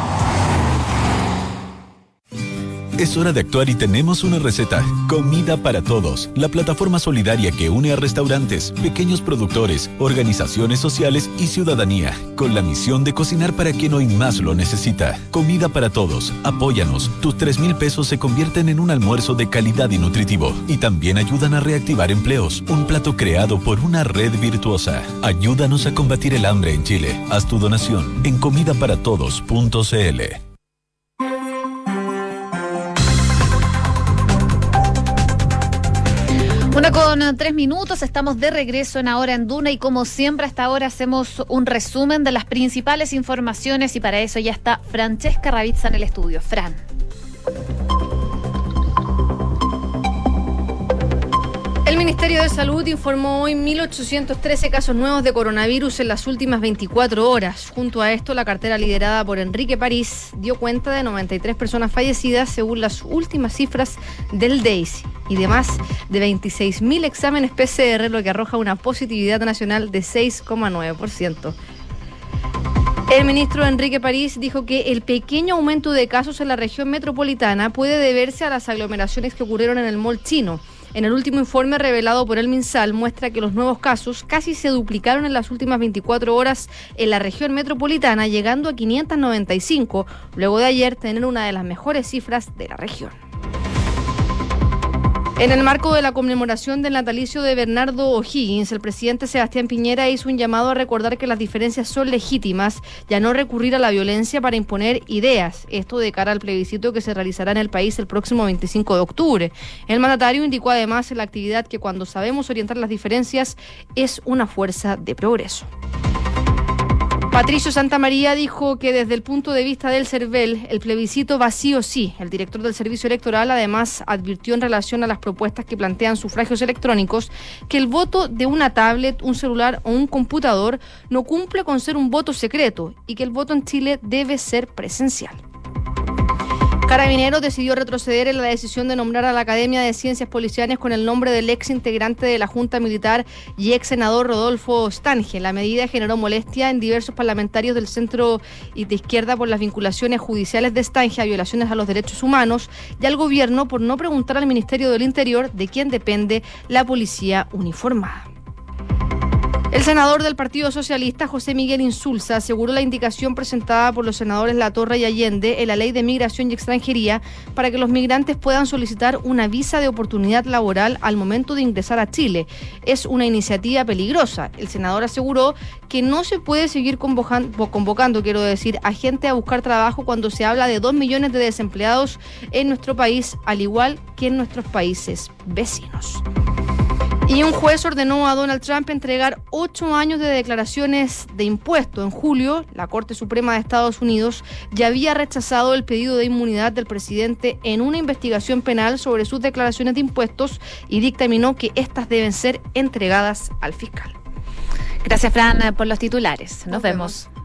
Speaker 8: Es hora de actuar y tenemos una receta. Comida para Todos, la plataforma solidaria que une a restaurantes, pequeños productores, organizaciones sociales y ciudadanía, con la misión de cocinar para quien hoy más lo necesita. Comida para Todos, apóyanos. Tus tres mil pesos se convierten en un almuerzo de calidad y nutritivo. Y también ayudan a reactivar empleos. Un plato creado por una red virtuosa. Ayúdanos a combatir el hambre en Chile. Haz tu donación en comida para todos punto c l.
Speaker 2: Una con tres minutos, estamos de regreso en Ahora en Duna y como siempre hasta ahora hacemos un resumen de las principales informaciones y para eso ya está Francesca Ravizza en el estudio. Fran.
Speaker 5: El Ministerio de Salud informó hoy mil ochocientos trece casos nuevos de coronavirus en las últimas veinticuatro horas. Junto a esto, la cartera liderada por Enrique París dio cuenta de noventa y tres personas fallecidas según las últimas cifras del D E I S y de más de veintiséis mil exámenes P C R, lo que arroja una positividad nacional de seis coma nueve por ciento. El ministro Enrique París dijo que el pequeño aumento de casos en la región metropolitana puede deberse a las aglomeraciones que ocurrieron en el mall chino. En el último informe revelado por el MinSal muestra que los nuevos casos casi se duplicaron en las últimas veinticuatro horas en la región metropolitana, llegando a quinientos noventa y cinco, luego de ayer tener una de las mejores cifras de la región. En el marco de la conmemoración del natalicio de Bernardo O'Higgins, el presidente Sebastián Piñera hizo un llamado a recordar que las diferencias son legítimas y a no recurrir a la violencia para imponer ideas. Esto de cara al plebiscito que se realizará en el país el próximo veinticinco de octubre. El mandatario indicó además en la actividad que cuando sabemos orientar las diferencias es una fuerza de progreso. Patricio Santamaría dijo que desde el punto de vista del CERVEL, el plebiscito va sí o sí. El director del Servicio Electoral además advirtió en relación a las propuestas que plantean sufragios electrónicos que el voto de una tablet, un celular o un computador no cumple con ser un voto secreto y que el voto en Chile debe ser presencial. Carabineros decidió retroceder en la decisión de nombrar a la Academia de Ciencias Policiales con el nombre del ex integrante de la Junta Militar y ex senador Rodolfo Stange. La medida generó molestia en diversos parlamentarios del centro y de izquierda por las vinculaciones judiciales de Stange a violaciones a los derechos humanos y al gobierno por no preguntar al Ministerio del Interior de quién depende la policía uniformada. El senador del Partido Socialista, José Miguel Insulza, aseguró la indicación presentada por los senadores Latorre y Allende en la Ley de Migración y Extranjería para que los migrantes puedan solicitar una visa de oportunidad laboral al momento de ingresar a Chile. Es una iniciativa peligrosa. El senador aseguró que no se puede seguir convocando, convocando, quiero decir, a gente a buscar trabajo cuando se habla de dos millones de desempleados en nuestro país, al igual que en nuestros países vecinos. Y un juez ordenó a Donald Trump entregar ocho años de declaraciones de impuesto. En julio, la Corte Suprema de Estados Unidos ya había rechazado el pedido de inmunidad del presidente en una investigación penal sobre sus declaraciones de impuestos y dictaminó que estas deben ser entregadas al fiscal.
Speaker 2: Gracias, Fran, por los titulares. Nos, Nos vemos. vemos.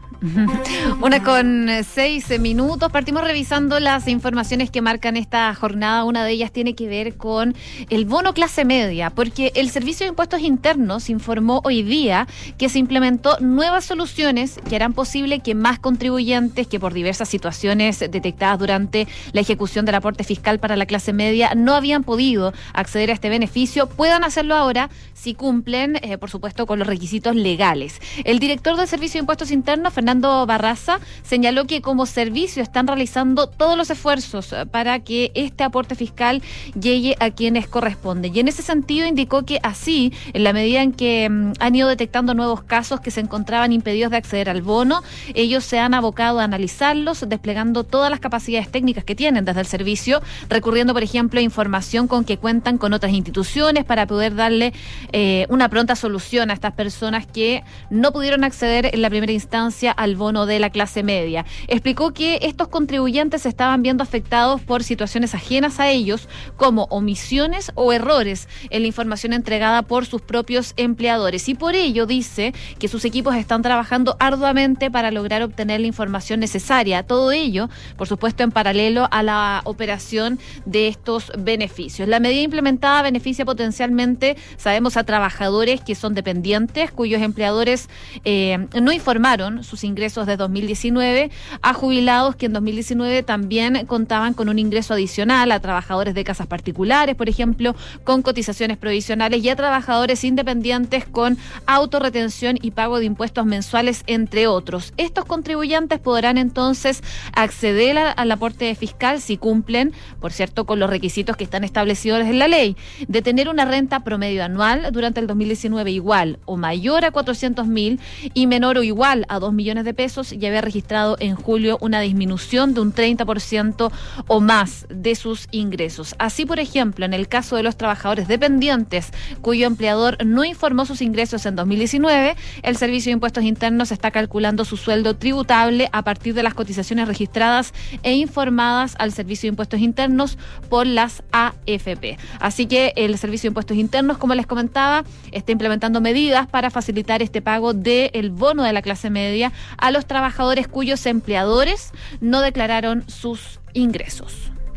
Speaker 2: Una con seis minutos. Partimos revisando las informaciones que marcan esta jornada. Una de ellas tiene que ver con el bono clase media, porque el Servicio de Impuestos Internos informó hoy día que se implementó nuevas soluciones que harán posible que más contribuyentes que por diversas situaciones detectadas durante la ejecución del aporte fiscal para la clase media no habían podido acceder a este beneficio, puedan hacerlo ahora si cumplen, eh, por supuesto, con los requisitos legales. El director del Servicio de Impuestos Internos, Fernando Barraza, señaló que como servicio están realizando todos los esfuerzos para que este aporte fiscal llegue a quienes corresponden. Y en ese sentido indicó que así, en la medida en que um, han ido detectando nuevos casos que se encontraban impedidos de acceder al bono, ellos se han abocado a analizarlos, desplegando todas las capacidades técnicas que tienen desde el servicio, recurriendo, por ejemplo, a información con que cuentan con otras instituciones para poder darle eh, una pronta solución a estas personas que no pudieron acceder en la primera instancia al bono de la clase media. Explicó que estos contribuyentes se estaban viendo afectados por situaciones ajenas a ellos, como omisiones o errores en la información entregada por sus propios empleadores. Y por ello dice que sus equipos están trabajando arduamente para lograr obtener la información necesaria. Todo ello, por supuesto, en paralelo a la operación de estos beneficios. La medida implementada beneficia potencialmente, sabemos, a trabajadores que son dependientes, cuyos empleadores eh, no informaron sus ingresos de dos mil diecinueve, a jubilados que en dos mil diecinueve también contaban con un ingreso adicional, a trabajadores de casas particulares, por ejemplo, con cotizaciones provisionales, y a trabajadores independientes con autorretención y pago de impuestos mensuales, entre otros. Estos contribuyentes podrán entonces acceder a, al aporte fiscal si cumplen, por cierto, con los requisitos que están establecidos en la ley, de tener una renta promedio anual durante el dos mil diecinueve igual o mayor a cuatrocientos mil y menor o igual a dos millones de pesos, y haber registrado en julio una disminución de un treinta por ciento o más de sus ingresos. Así, por ejemplo, en el caso de los trabajadores dependientes cuyo empleador no informó sus ingresos en dos mil diecinueve, el Servicio de Impuestos Internos está calculando su sueldo tributable a partir de las cotizaciones registradas e informadas al Servicio de Impuestos Internos por las A F P. Así que el Servicio de Impuestos Internos, como les comentaba, está implementando medidas para facilitar este pago del bono de la clase media a los trabajadores cuyos empleadores no declararon sus ingresos.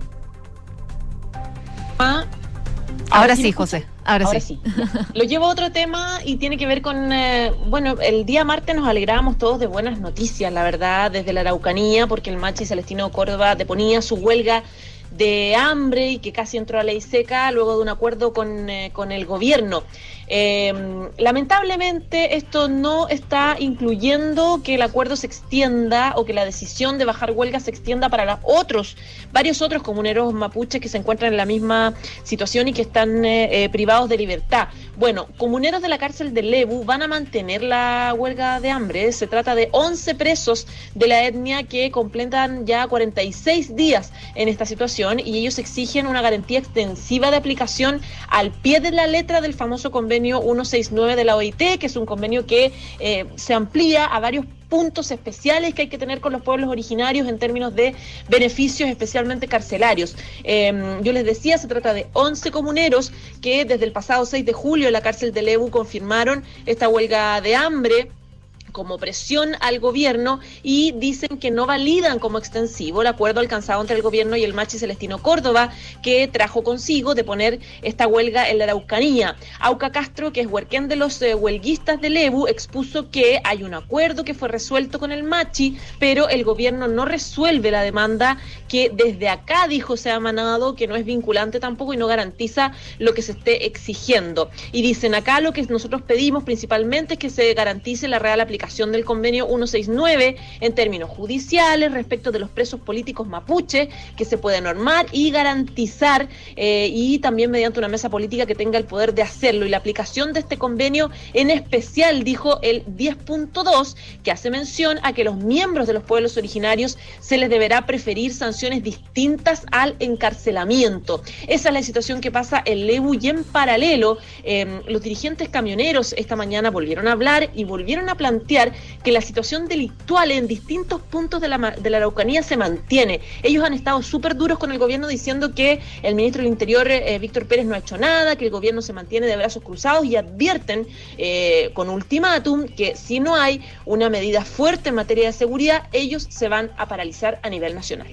Speaker 4: Ah,
Speaker 2: ahora, ahora sí, José. Ahora, ahora sí.
Speaker 4: sí. Lo llevo a otro tema y tiene que ver con, eh, bueno, el día martes nos alegrábamos todos de buenas noticias, la verdad, desde la Araucanía, porque el Machi Celestino Córdoba deponía su huelga de hambre y que casi entró a ley seca luego de un acuerdo con, eh, con el gobierno. Eh, lamentablemente esto no está incluyendo que el acuerdo se extienda o que la decisión de bajar huelga se extienda para los otros, varios otros comuneros mapuches que se encuentran en la misma situación y que están eh, eh, privados de libertad. Bueno, comuneros de la cárcel de Lebu van a mantener la huelga de hambre. Se trata de once presos de la etnia que completan ya cuarenta y seis días en esta situación y ellos exigen una garantía extensiva de aplicación al pie de la letra del famoso convenio ciento sesenta y nueve de la O I T, que es un convenio que eh, se amplía a varios puntos especiales que hay que tener con los pueblos originarios en términos de beneficios especialmente carcelarios. Eh, yo les decía, se trata de once comuneros que desde el pasado seis de julio en la cárcel de Lebu confirmaron esta huelga de hambre como presión al gobierno y dicen que no validan como extensivo el acuerdo alcanzado entre el gobierno y el Machi Celestino Córdoba, que trajo consigo de poner esta huelga en la Araucanía. Auca Castro, que es huerquén de los eh, huelguistas de Lebu, expuso que hay un acuerdo que fue resuelto con el Machi, pero el gobierno no resuelve la demanda que desde acá, dijo, se ha emanado, que no es vinculante tampoco y no garantiza lo que se esté exigiendo. Y dicen acá lo que nosotros pedimos principalmente es que se garantice la real aplicación del convenio ciento sesenta y nueve en términos judiciales respecto de los presos políticos mapuche, que se puede normar y garantizar eh, y también mediante una mesa política que tenga el poder de hacerlo. Y la aplicación de este convenio en especial, dijo el diez punto dos, que hace mención a que los miembros de los pueblos originarios se les deberá preferir sanciones distintas al encarcelamiento. Esa es la situación que pasa en Lebu y en paralelo eh, los dirigentes camioneros esta mañana volvieron a hablar y volvieron a plantear que la situación delictual en distintos puntos de la, de la Araucanía se mantiene. Ellos han estado súper duros con el gobierno diciendo que el ministro del Interior, eh, Víctor Pérez, no ha hecho nada, que el gobierno se mantiene de brazos cruzados y advierten eh, con ultimátum que si no hay una medida fuerte en materia de seguridad, ellos se van a paralizar a nivel nacional.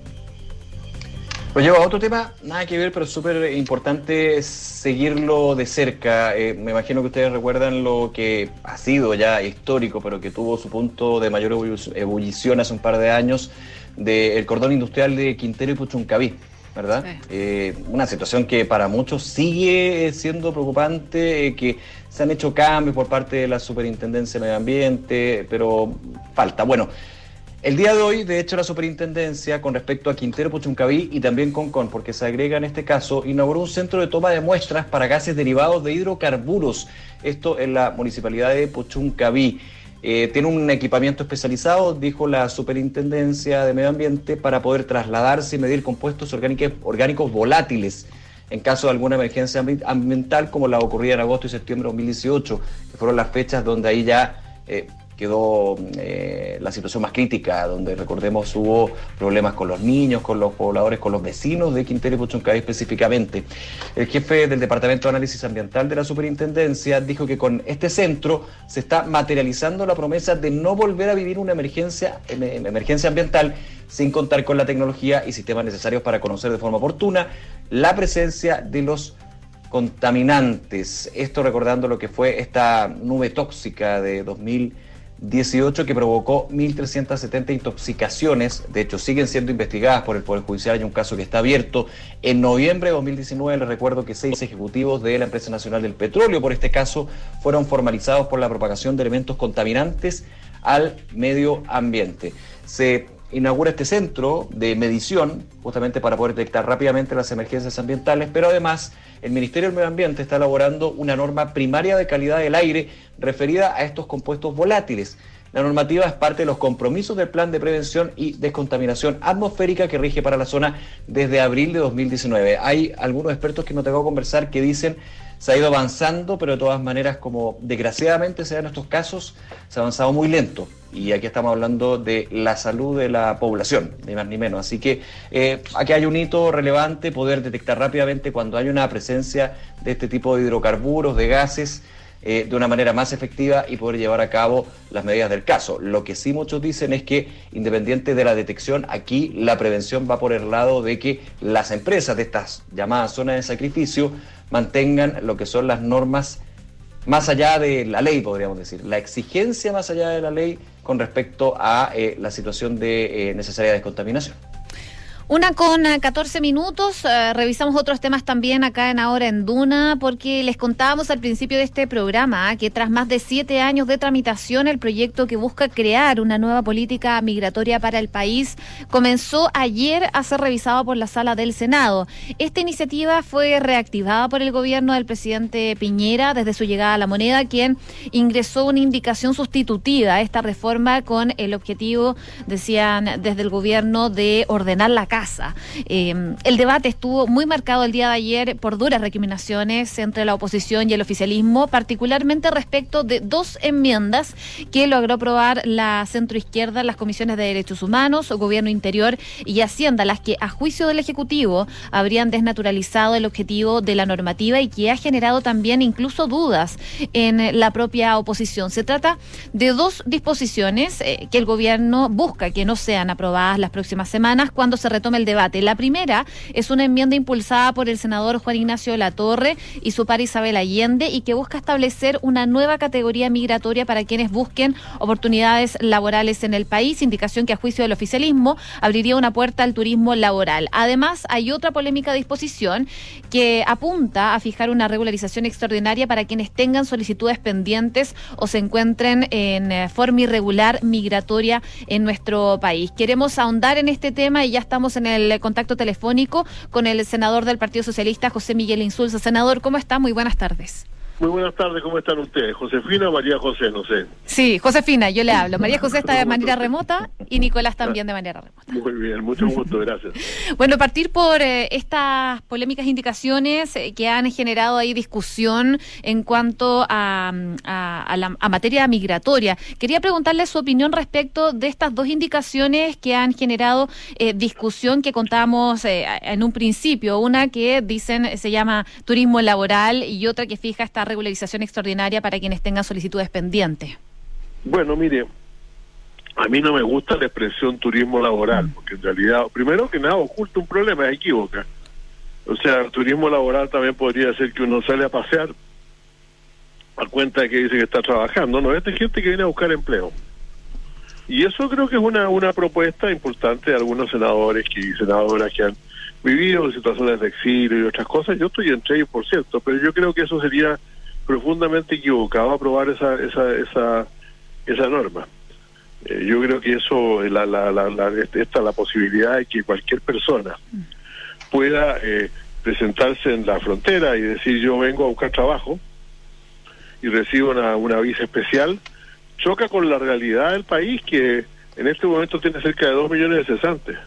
Speaker 3: Lo llevo a otro tema, nada que ver, pero súper importante seguirlo de cerca. Eh, me imagino que ustedes recuerdan lo que ha sido ya histórico, pero que tuvo su punto de mayor ebullición hace un par de años, del cordón industrial de Quintero y Puchuncaví, ¿verdad? Sí. Eh, una situación que para muchos sigue siendo preocupante, eh, que se han hecho cambios por parte de la Superintendencia de Medio Ambiente, pero falta. Bueno, el día de hoy, de hecho, la Superintendencia, con respecto a Quintero, Puchuncaví y también Concón, porque se agrega en este caso, inauguró un centro de toma de muestras para gases derivados de hidrocarburos. Esto en la municipalidad de Puchuncaví. Eh, tiene un equipamiento especializado, dijo la Superintendencia de Medio Ambiente, para poder trasladarse y medir compuestos orgánicos, orgánicos volátiles en caso de alguna emergencia ambiental, como la ocurrida en agosto y septiembre de dos mil dieciocho, que fueron las fechas donde ahí ya Eh, quedó eh, la situación más crítica, donde recordemos hubo problemas con los niños, con los pobladores, con los vecinos de Quintero y Puchuncaví específicamente. El jefe del Departamento de Análisis Ambiental de la Superintendencia dijo que con este centro se está materializando la promesa de no volver a vivir una emergencia, emergencia ambiental sin contar con la tecnología y sistemas necesarios para conocer de forma oportuna la presencia de los contaminantes. Esto recordando lo que fue esta nube tóxica de dos mil dieciocho que provocó mil trescientas setenta intoxicaciones. De hecho, siguen siendo investigadas por el Poder Judicial. Hay un caso que está abierto. En noviembre de dos mil diecinueve, les recuerdo que seis ejecutivos de la Empresa Nacional del Petróleo, por este caso, fueron formalizados por la propagación de elementos contaminantes al medio ambiente. Se inaugura este centro de medición justamente para poder detectar rápidamente las emergencias ambientales, pero además el Ministerio del Medio Ambiente está elaborando una norma primaria de calidad del aire referida a estos compuestos volátiles. La normativa es parte de los compromisos del Plan de Prevención y Descontaminación Atmosférica que rige para la zona desde abril de dos mil diecinueve. Hay algunos expertos que me tocó conversar que dicen se ha ido avanzando, pero de todas maneras, como desgraciadamente se dan estos casos, se ha avanzado muy lento. Y aquí estamos hablando de la salud de la población, ni más ni menos. Así que eh, aquí hay un hito relevante, poder detectar rápidamente cuando hay una presencia de este tipo de hidrocarburos, de gases, eh, de una manera más efectiva y poder llevar a cabo las medidas del caso. Lo que sí muchos dicen es que, independiente de la detección, aquí la prevención va por el lado de que las empresas de estas llamadas zonas de sacrificio mantengan lo que son las normas más allá de la ley, podríamos decir, la exigencia más allá de la ley con respecto a eh, la situación de eh, necesaria descontaminación.
Speaker 2: Una con catorce minutos, eh, revisamos otros temas también acá en Ahora en Duna, porque les contábamos al principio de este programa ¿eh? que tras más de siete años de tramitación, el proyecto que busca crear una nueva política migratoria para el país comenzó ayer a ser revisado por la Sala del Senado. Esta iniciativa fue reactivada por el gobierno del presidente Piñera desde su llegada a la moneda, quien ingresó una indicación sustitutiva a esta reforma con el objetivo, decían desde el gobierno, de ordenar la casa. Eh, el debate estuvo muy marcado el día de ayer por duras recriminaciones entre la oposición y el oficialismo, particularmente respecto de dos enmiendas que logró aprobar la centroizquierda en las comisiones de Derechos Humanos, Gobierno Interior y Hacienda, las que a juicio del Ejecutivo habrían desnaturalizado el objetivo de la normativa y que ha generado también incluso dudas en la propia oposición. Se trata de dos disposiciones eh, que el gobierno busca que no sean aprobadas las próximas semanas cuando se retome el debate. La primera es una enmienda impulsada por el senador Juan Ignacio Latorre y su par Isabel Allende y que busca establecer una nueva categoría migratoria para quienes busquen oportunidades laborales en el país, indicación que a juicio del oficialismo abriría una puerta al turismo laboral. Además, hay otra polémica disposición que apunta a fijar una regularización extraordinaria para quienes tengan solicitudes pendientes o se encuentren en forma irregular migratoria en nuestro país. Queremos ahondar en este tema y ya estamos en el contacto telefónico con el senador del Partido Socialista, José Miguel Insulza. Senador, ¿cómo está? Muy buenas tardes.
Speaker 17: Muy buenas tardes, ¿cómo están ustedes? ¿Josefina o María José? No sé.
Speaker 2: Sí, Josefina, yo le hablo. María José está de manera remota y Nicolás también de manera remota.
Speaker 17: Muy bien, mucho gusto, gracias.
Speaker 2: Bueno, partir por eh, estas polémicas indicaciones eh, que han generado ahí discusión en cuanto a, a, a, la, a materia migratoria. Quería preguntarle su opinión respecto de estas dos indicaciones que han generado eh, discusión que contábamos eh, en un principio. Una que dicen se llama turismo laboral y otra que fija esta regularización extraordinaria para quienes tengan solicitudes pendientes.
Speaker 17: Bueno, mire, a mí no me gusta la expresión turismo laboral, porque en realidad, primero que nada, oculta un problema, es equívoca. O sea, el turismo laboral también podría ser que uno sale a pasear a cuenta de que dice que está trabajando. No, esta es gente que viene a buscar empleo. Y eso creo que es una, una propuesta importante de algunos senadores y senadoras que han vivido situaciones de exilio y otras cosas. Yo estoy entre ellos, por cierto, pero yo creo que eso sería profundamente equivocado aprobar esa esa esa esa norma. Eh, yo creo que eso, la, la, la, la, esta la posibilidad de que cualquier persona pueda eh, presentarse en la frontera y decir yo vengo a buscar trabajo y recibo una, una visa especial, choca con la realidad del país, que en este momento tiene cerca de dos millones de cesantes.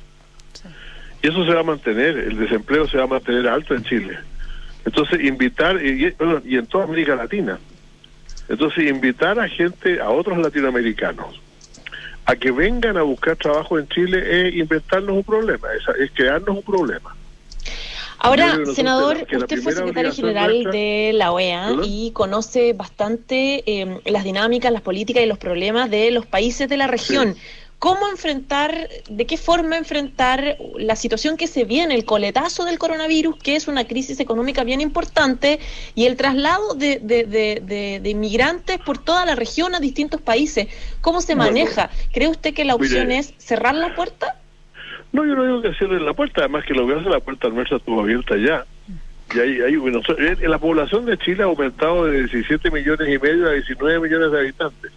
Speaker 17: Y eso se va a mantener, el desempleo se va a mantener alto en Chile. Entonces, invitar, y, bueno, y en toda América Latina, entonces invitar a gente, a otros latinoamericanos, a que vengan a buscar trabajo en Chile es inventarnos un problema, es, es crearnos un problema.
Speaker 4: Ahora, senador, usted fue secretario general nuestra, de la O E A ¿verdad? Y conoce bastante eh, las dinámicas, las políticas y los problemas de los países de la región. Sí. ¿Cómo enfrentar, de qué forma enfrentar la situación que se viene, el coletazo del coronavirus, que es una crisis económica bien importante, y el traslado de, de, de, de, de inmigrantes por toda la región a distintos países? ¿Cómo se maneja? Bueno, ¿cree usted que la opción mire, es cerrar la puerta?
Speaker 17: No, yo no digo que cierren la puerta, además que lo que hace la puerta nuestra estuvo abierta ya. Y hay, hay, bueno, la población de Chile ha aumentado de diecisiete millones y medio a diecinueve millones de habitantes.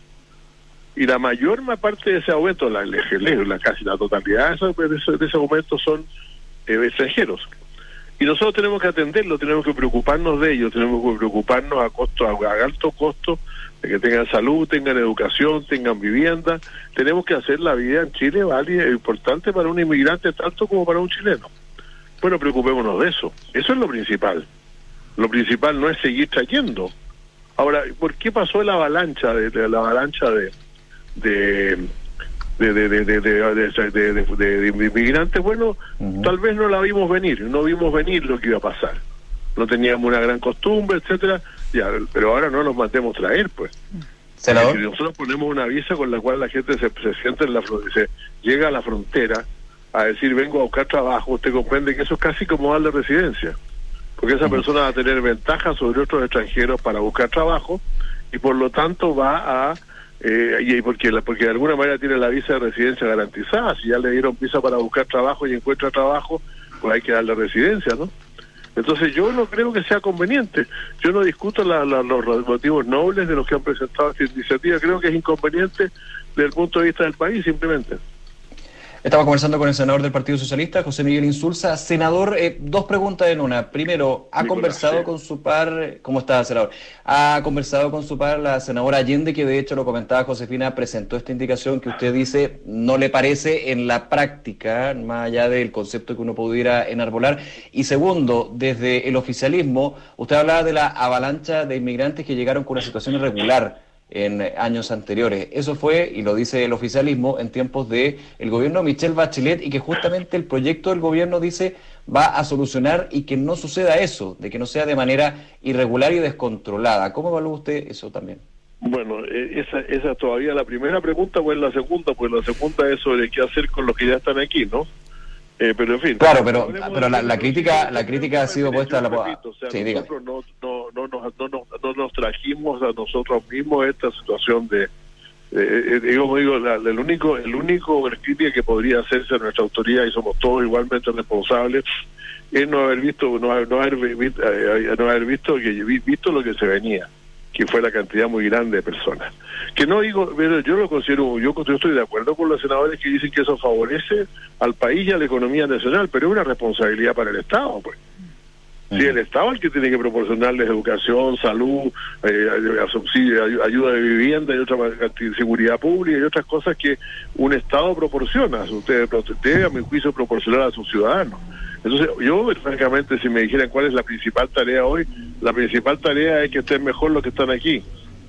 Speaker 17: Y la mayor parte de ese aumento, la, la casi la totalidad de ese, de ese, de ese aumento son eh, extranjeros. Y nosotros tenemos que atenderlo, tenemos que preocuparnos de ellos, tenemos que preocuparnos a costo, a, a alto costo, de que tengan salud, tengan educación, tengan vivienda. Tenemos que hacer la vida en Chile válida e importante para un inmigrante tanto como para un chileno. Bueno, preocupémonos de eso. Eso es lo principal. Lo principal no es seguir trayendo. Ahora, ¿por qué pasó la avalancha de, de la avalancha de de de de de de, de, de, de, de, de inmigrantes? Bueno, uh-huh. Tal vez no la vimos venir, no vimos venir lo que iba a pasar. No teníamos una gran costumbre, etcétera. Ya, pero ahora no nos mandemos traer, pues.
Speaker 3: Senador.
Speaker 17: Si nosotros ponemos una visa con la cual la gente se, se siente en la se llega a la frontera a decir vengo a buscar trabajo, usted comprende que eso es casi como darle residencia, porque esa uh-huh. persona va a tener ventajas sobre otros extranjeros para buscar trabajo y por lo tanto va a Eh, y porque, la, porque de alguna manera tiene la visa de residencia garantizada. Si ya le dieron visa para buscar trabajo y encuentra trabajo, pues hay que darle residencia, ¿no? Entonces yo no creo que sea conveniente. Yo no discuto la, la, los motivos nobles de los que han presentado esta iniciativa. Creo que es inconveniente desde el punto de vista del país, simplemente.
Speaker 3: Estamos conversando con el senador del Partido Socialista, José Miguel Insulza. Senador, eh, dos preguntas en una. Primero, ¿ha Nicolás, conversado sí. con su par, cómo está, senador? ¿Ha conversado con su par, la senadora Allende, que de hecho lo comentaba Josefina, presentó esta indicación que usted dice no le parece en la práctica, más allá del concepto que uno pudiera enarbolar? Y segundo, desde el oficialismo, usted hablaba de la avalancha de inmigrantes que llegaron con una situación irregular en años anteriores. Eso fue, y lo dice el oficialismo, en tiempos de el gobierno de Michelle Bachelet, y que justamente el proyecto del gobierno dice va a solucionar y que no suceda eso, de que no sea de manera irregular y descontrolada. ¿Cómo evalúa usted eso también?
Speaker 17: Bueno, esa esa todavía la primera pregunta, o es la segunda, pues la segunda es sobre qué hacer con los que ya están aquí, ¿no? Eh, pero en fin.
Speaker 3: Claro, pero pero la, la crítica la crítica ha sido puesta a la...
Speaker 17: Repito, o sea,
Speaker 3: sí,
Speaker 17: nosotros no, no, no, nos, no, no, no nos trajimos a nosotros mismos esta situación de... Eh, digo, digo la, el único el único crítica que podría hacerse a nuestra autoridad, y somos todos igualmente responsables, es no haber visto no, no haber visto, eh, no haber visto que visto lo que se venía, que fue la cantidad muy grande de personas. Que no digo, pero yo lo considero, yo, yo estoy de acuerdo con los senadores que dicen que eso favorece al país y a la economía nacional, pero es una responsabilidad para el Estado, pues. Si sí, el Estado es el que tiene que proporcionarles educación, salud, eh, subsidio, ayuda de vivienda y otra seguridad pública y otras cosas que un Estado proporciona. Usted debe, a mi juicio, proporcionar a sus ciudadanos. Entonces, yo, francamente, si me dijeran cuál es la principal tarea hoy, la principal tarea es que estén mejor los que están aquí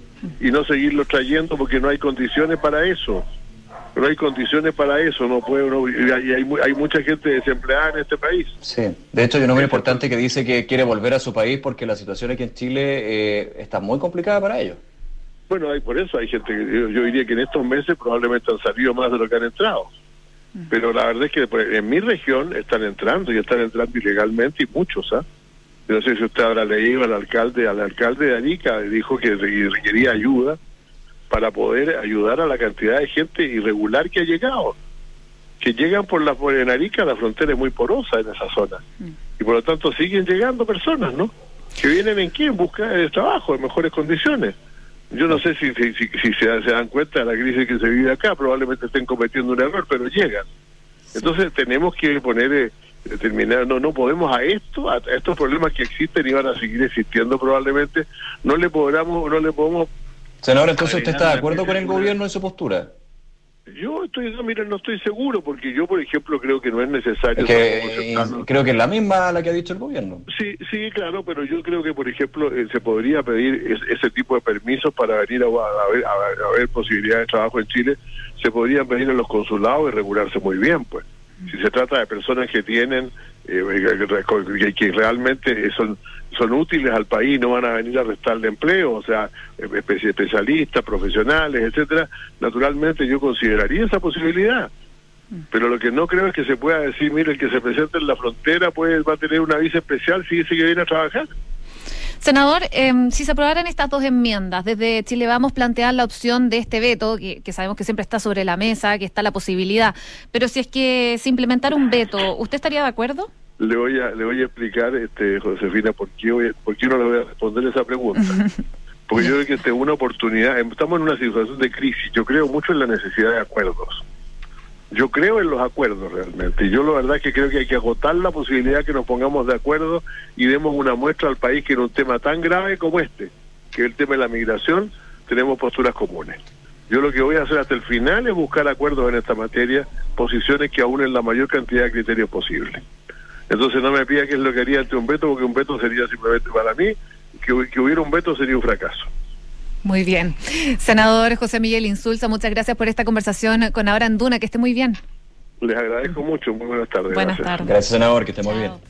Speaker 17: y no seguirlos trayendo porque no hay condiciones para eso. No hay condiciones para eso, no puede uno, y hay, hay, hay mucha gente desempleada en este país.
Speaker 3: Sí, de hecho hay un hombre importante que dice que quiere volver a su país porque la situación aquí en Chile eh, está muy complicada para ellos.
Speaker 17: Bueno, hay por eso hay gente que yo, yo diría que en estos meses probablemente han salido más de lo que han entrado. Pero la verdad es que en mi región están entrando y están entrando ilegalmente y muchos, ¿ah? ¿eh? No sé si usted habrá leído al alcalde, al alcalde de Arica, dijo que requería ayuda para poder ayudar a la cantidad de gente irregular que ha llegado, que llegan por la por en Arica, la frontera es muy porosa en esa zona, y por lo tanto siguen llegando personas, ¿no? Que vienen en qué, en busca de trabajo, en mejores condiciones. Yo no sé si si, si, si se, se dan cuenta de la crisis que se vive acá, probablemente estén cometiendo un error, pero llegan. Entonces tenemos que poner, eh, determinar, no no podemos a esto, a estos problemas que existen y van a seguir existiendo probablemente, no le podamos, no le podemos.
Speaker 3: Senador, entonces usted está de acuerdo con el gobierno en su postura.
Speaker 17: Yo estoy, no, mira, no estoy seguro, porque yo, por ejemplo, creo que no es necesario.
Speaker 3: Es que, eh, creo que es la misma la que ha dicho el gobierno.
Speaker 17: Sí, sí, claro, pero yo creo que, por ejemplo, eh, se podría pedir es, ese tipo de permisos para venir a, a, ver, a, a ver posibilidades de trabajo en Chile, se podrían pedir en los consulados y regularse muy bien, pues. Si se trata de personas que tienen, eh, que, que realmente son son útiles al país, no van a venir a restarle empleo, o sea, especialistas, profesionales, etcétera, naturalmente yo consideraría esa posibilidad. Pero lo que no creo es que se pueda decir, mire, el que se presente en la frontera pues va a tener una visa especial si dice que viene a trabajar.
Speaker 2: Senador, eh, si se aprobaran estas dos enmiendas, desde Chile Vamos plantear la opción de este veto, que, que sabemos que siempre está sobre la mesa, que está la posibilidad, pero si es que se implementara un veto, ¿usted estaría de acuerdo?
Speaker 17: Le voy a le voy a explicar, este Josefina, por qué, voy, por qué no le voy a responder esa pregunta. Porque yo creo que esta es una oportunidad, estamos en una situación de crisis, yo creo mucho en la necesidad de acuerdos. Yo creo en los acuerdos realmente, y yo la verdad es que creo que hay que agotar la posibilidad que nos pongamos de acuerdo y demos una muestra al país que en un tema tan grave como este, que es el tema de la migración, tenemos posturas comunes. Yo lo que voy a hacer hasta el final es buscar acuerdos en esta materia, posiciones que aúnen la mayor cantidad de criterios posibles. Entonces no me pida qué es lo que haría ante un veto, porque un veto sería simplemente para mí, que, que hubiera un veto sería un fracaso.
Speaker 2: Muy bien. Senador José Miguel Insulza, muchas gracias por esta conversación con Ahora en Duna, que esté muy bien.
Speaker 17: Les agradezco mucho, muy buenas tardes.
Speaker 2: Buenas
Speaker 17: gracias.
Speaker 2: tardes.
Speaker 3: Gracias, senador, que esté muy bien.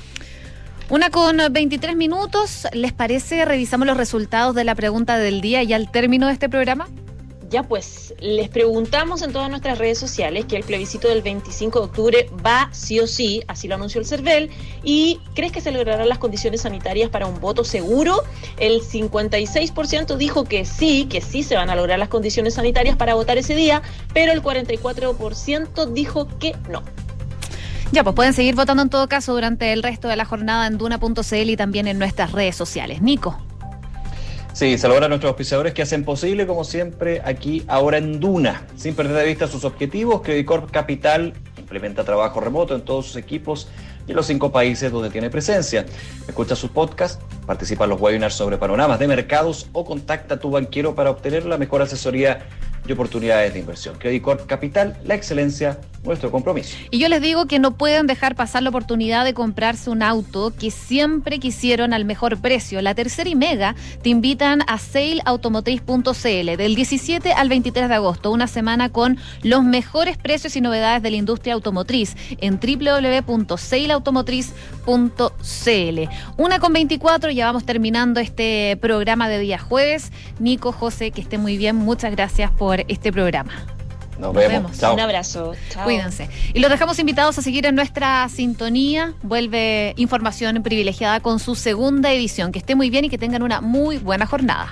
Speaker 2: Una con veintitrés minutos, ¿les parece? Revisamos los resultados de la pregunta del día y al término de este programa.
Speaker 4: Ya pues, les preguntamos en todas nuestras redes sociales que el plebiscito del veinticinco de octubre va sí o sí, así lo anunció el CERVEL, y ¿crees que se lograrán las condiciones sanitarias para un voto seguro? El cincuenta y seis por ciento dijo que sí, que sí se van a lograr las condiciones sanitarias para votar ese día, pero el cuarenta y cuatro por ciento dijo que no.
Speaker 2: Ya, pues pueden seguir votando en todo caso durante el resto de la jornada en duna punto c l y también en nuestras redes sociales. Nico.
Speaker 3: Sí, saludar a nuestros auspiciadores que hacen posible, como siempre, aquí, ahora en Duna. Sin perder de vista sus objetivos, Credicorp Capital implementa trabajo remoto en todos sus equipos y en los cinco países donde tiene presencia. Escucha sus podcasts, participa en los webinars sobre panoramas de mercados o contacta a tu banquero para obtener la mejor asesoría y oportunidades de inversión. Credicorp Capital, la excelencia, nuestro compromiso.
Speaker 2: Y yo les digo que no pueden dejar pasar la oportunidad de comprarse un auto que siempre quisieron al mejor precio. La Tercera y Mega te invitan a sale automotriz punto c l del diecisiete al veintitrés de agosto, una semana con los mejores precios y novedades de la industria automotriz en doble u doble u doble u punto sale automotriz punto c l. Una con veinticuatro, ya vamos terminando este programa de día jueves. Nico, José, que esté muy bien. Muchas gracias por este programa.
Speaker 3: Nos, Nos vemos. vemos.
Speaker 4: Chao. Un abrazo. Chao.
Speaker 2: Cuídense. Y los dejamos invitados a seguir en nuestra sintonía. Vuelve Información Privilegiada con su segunda edición. Que esté muy bien y que tengan una muy buena jornada.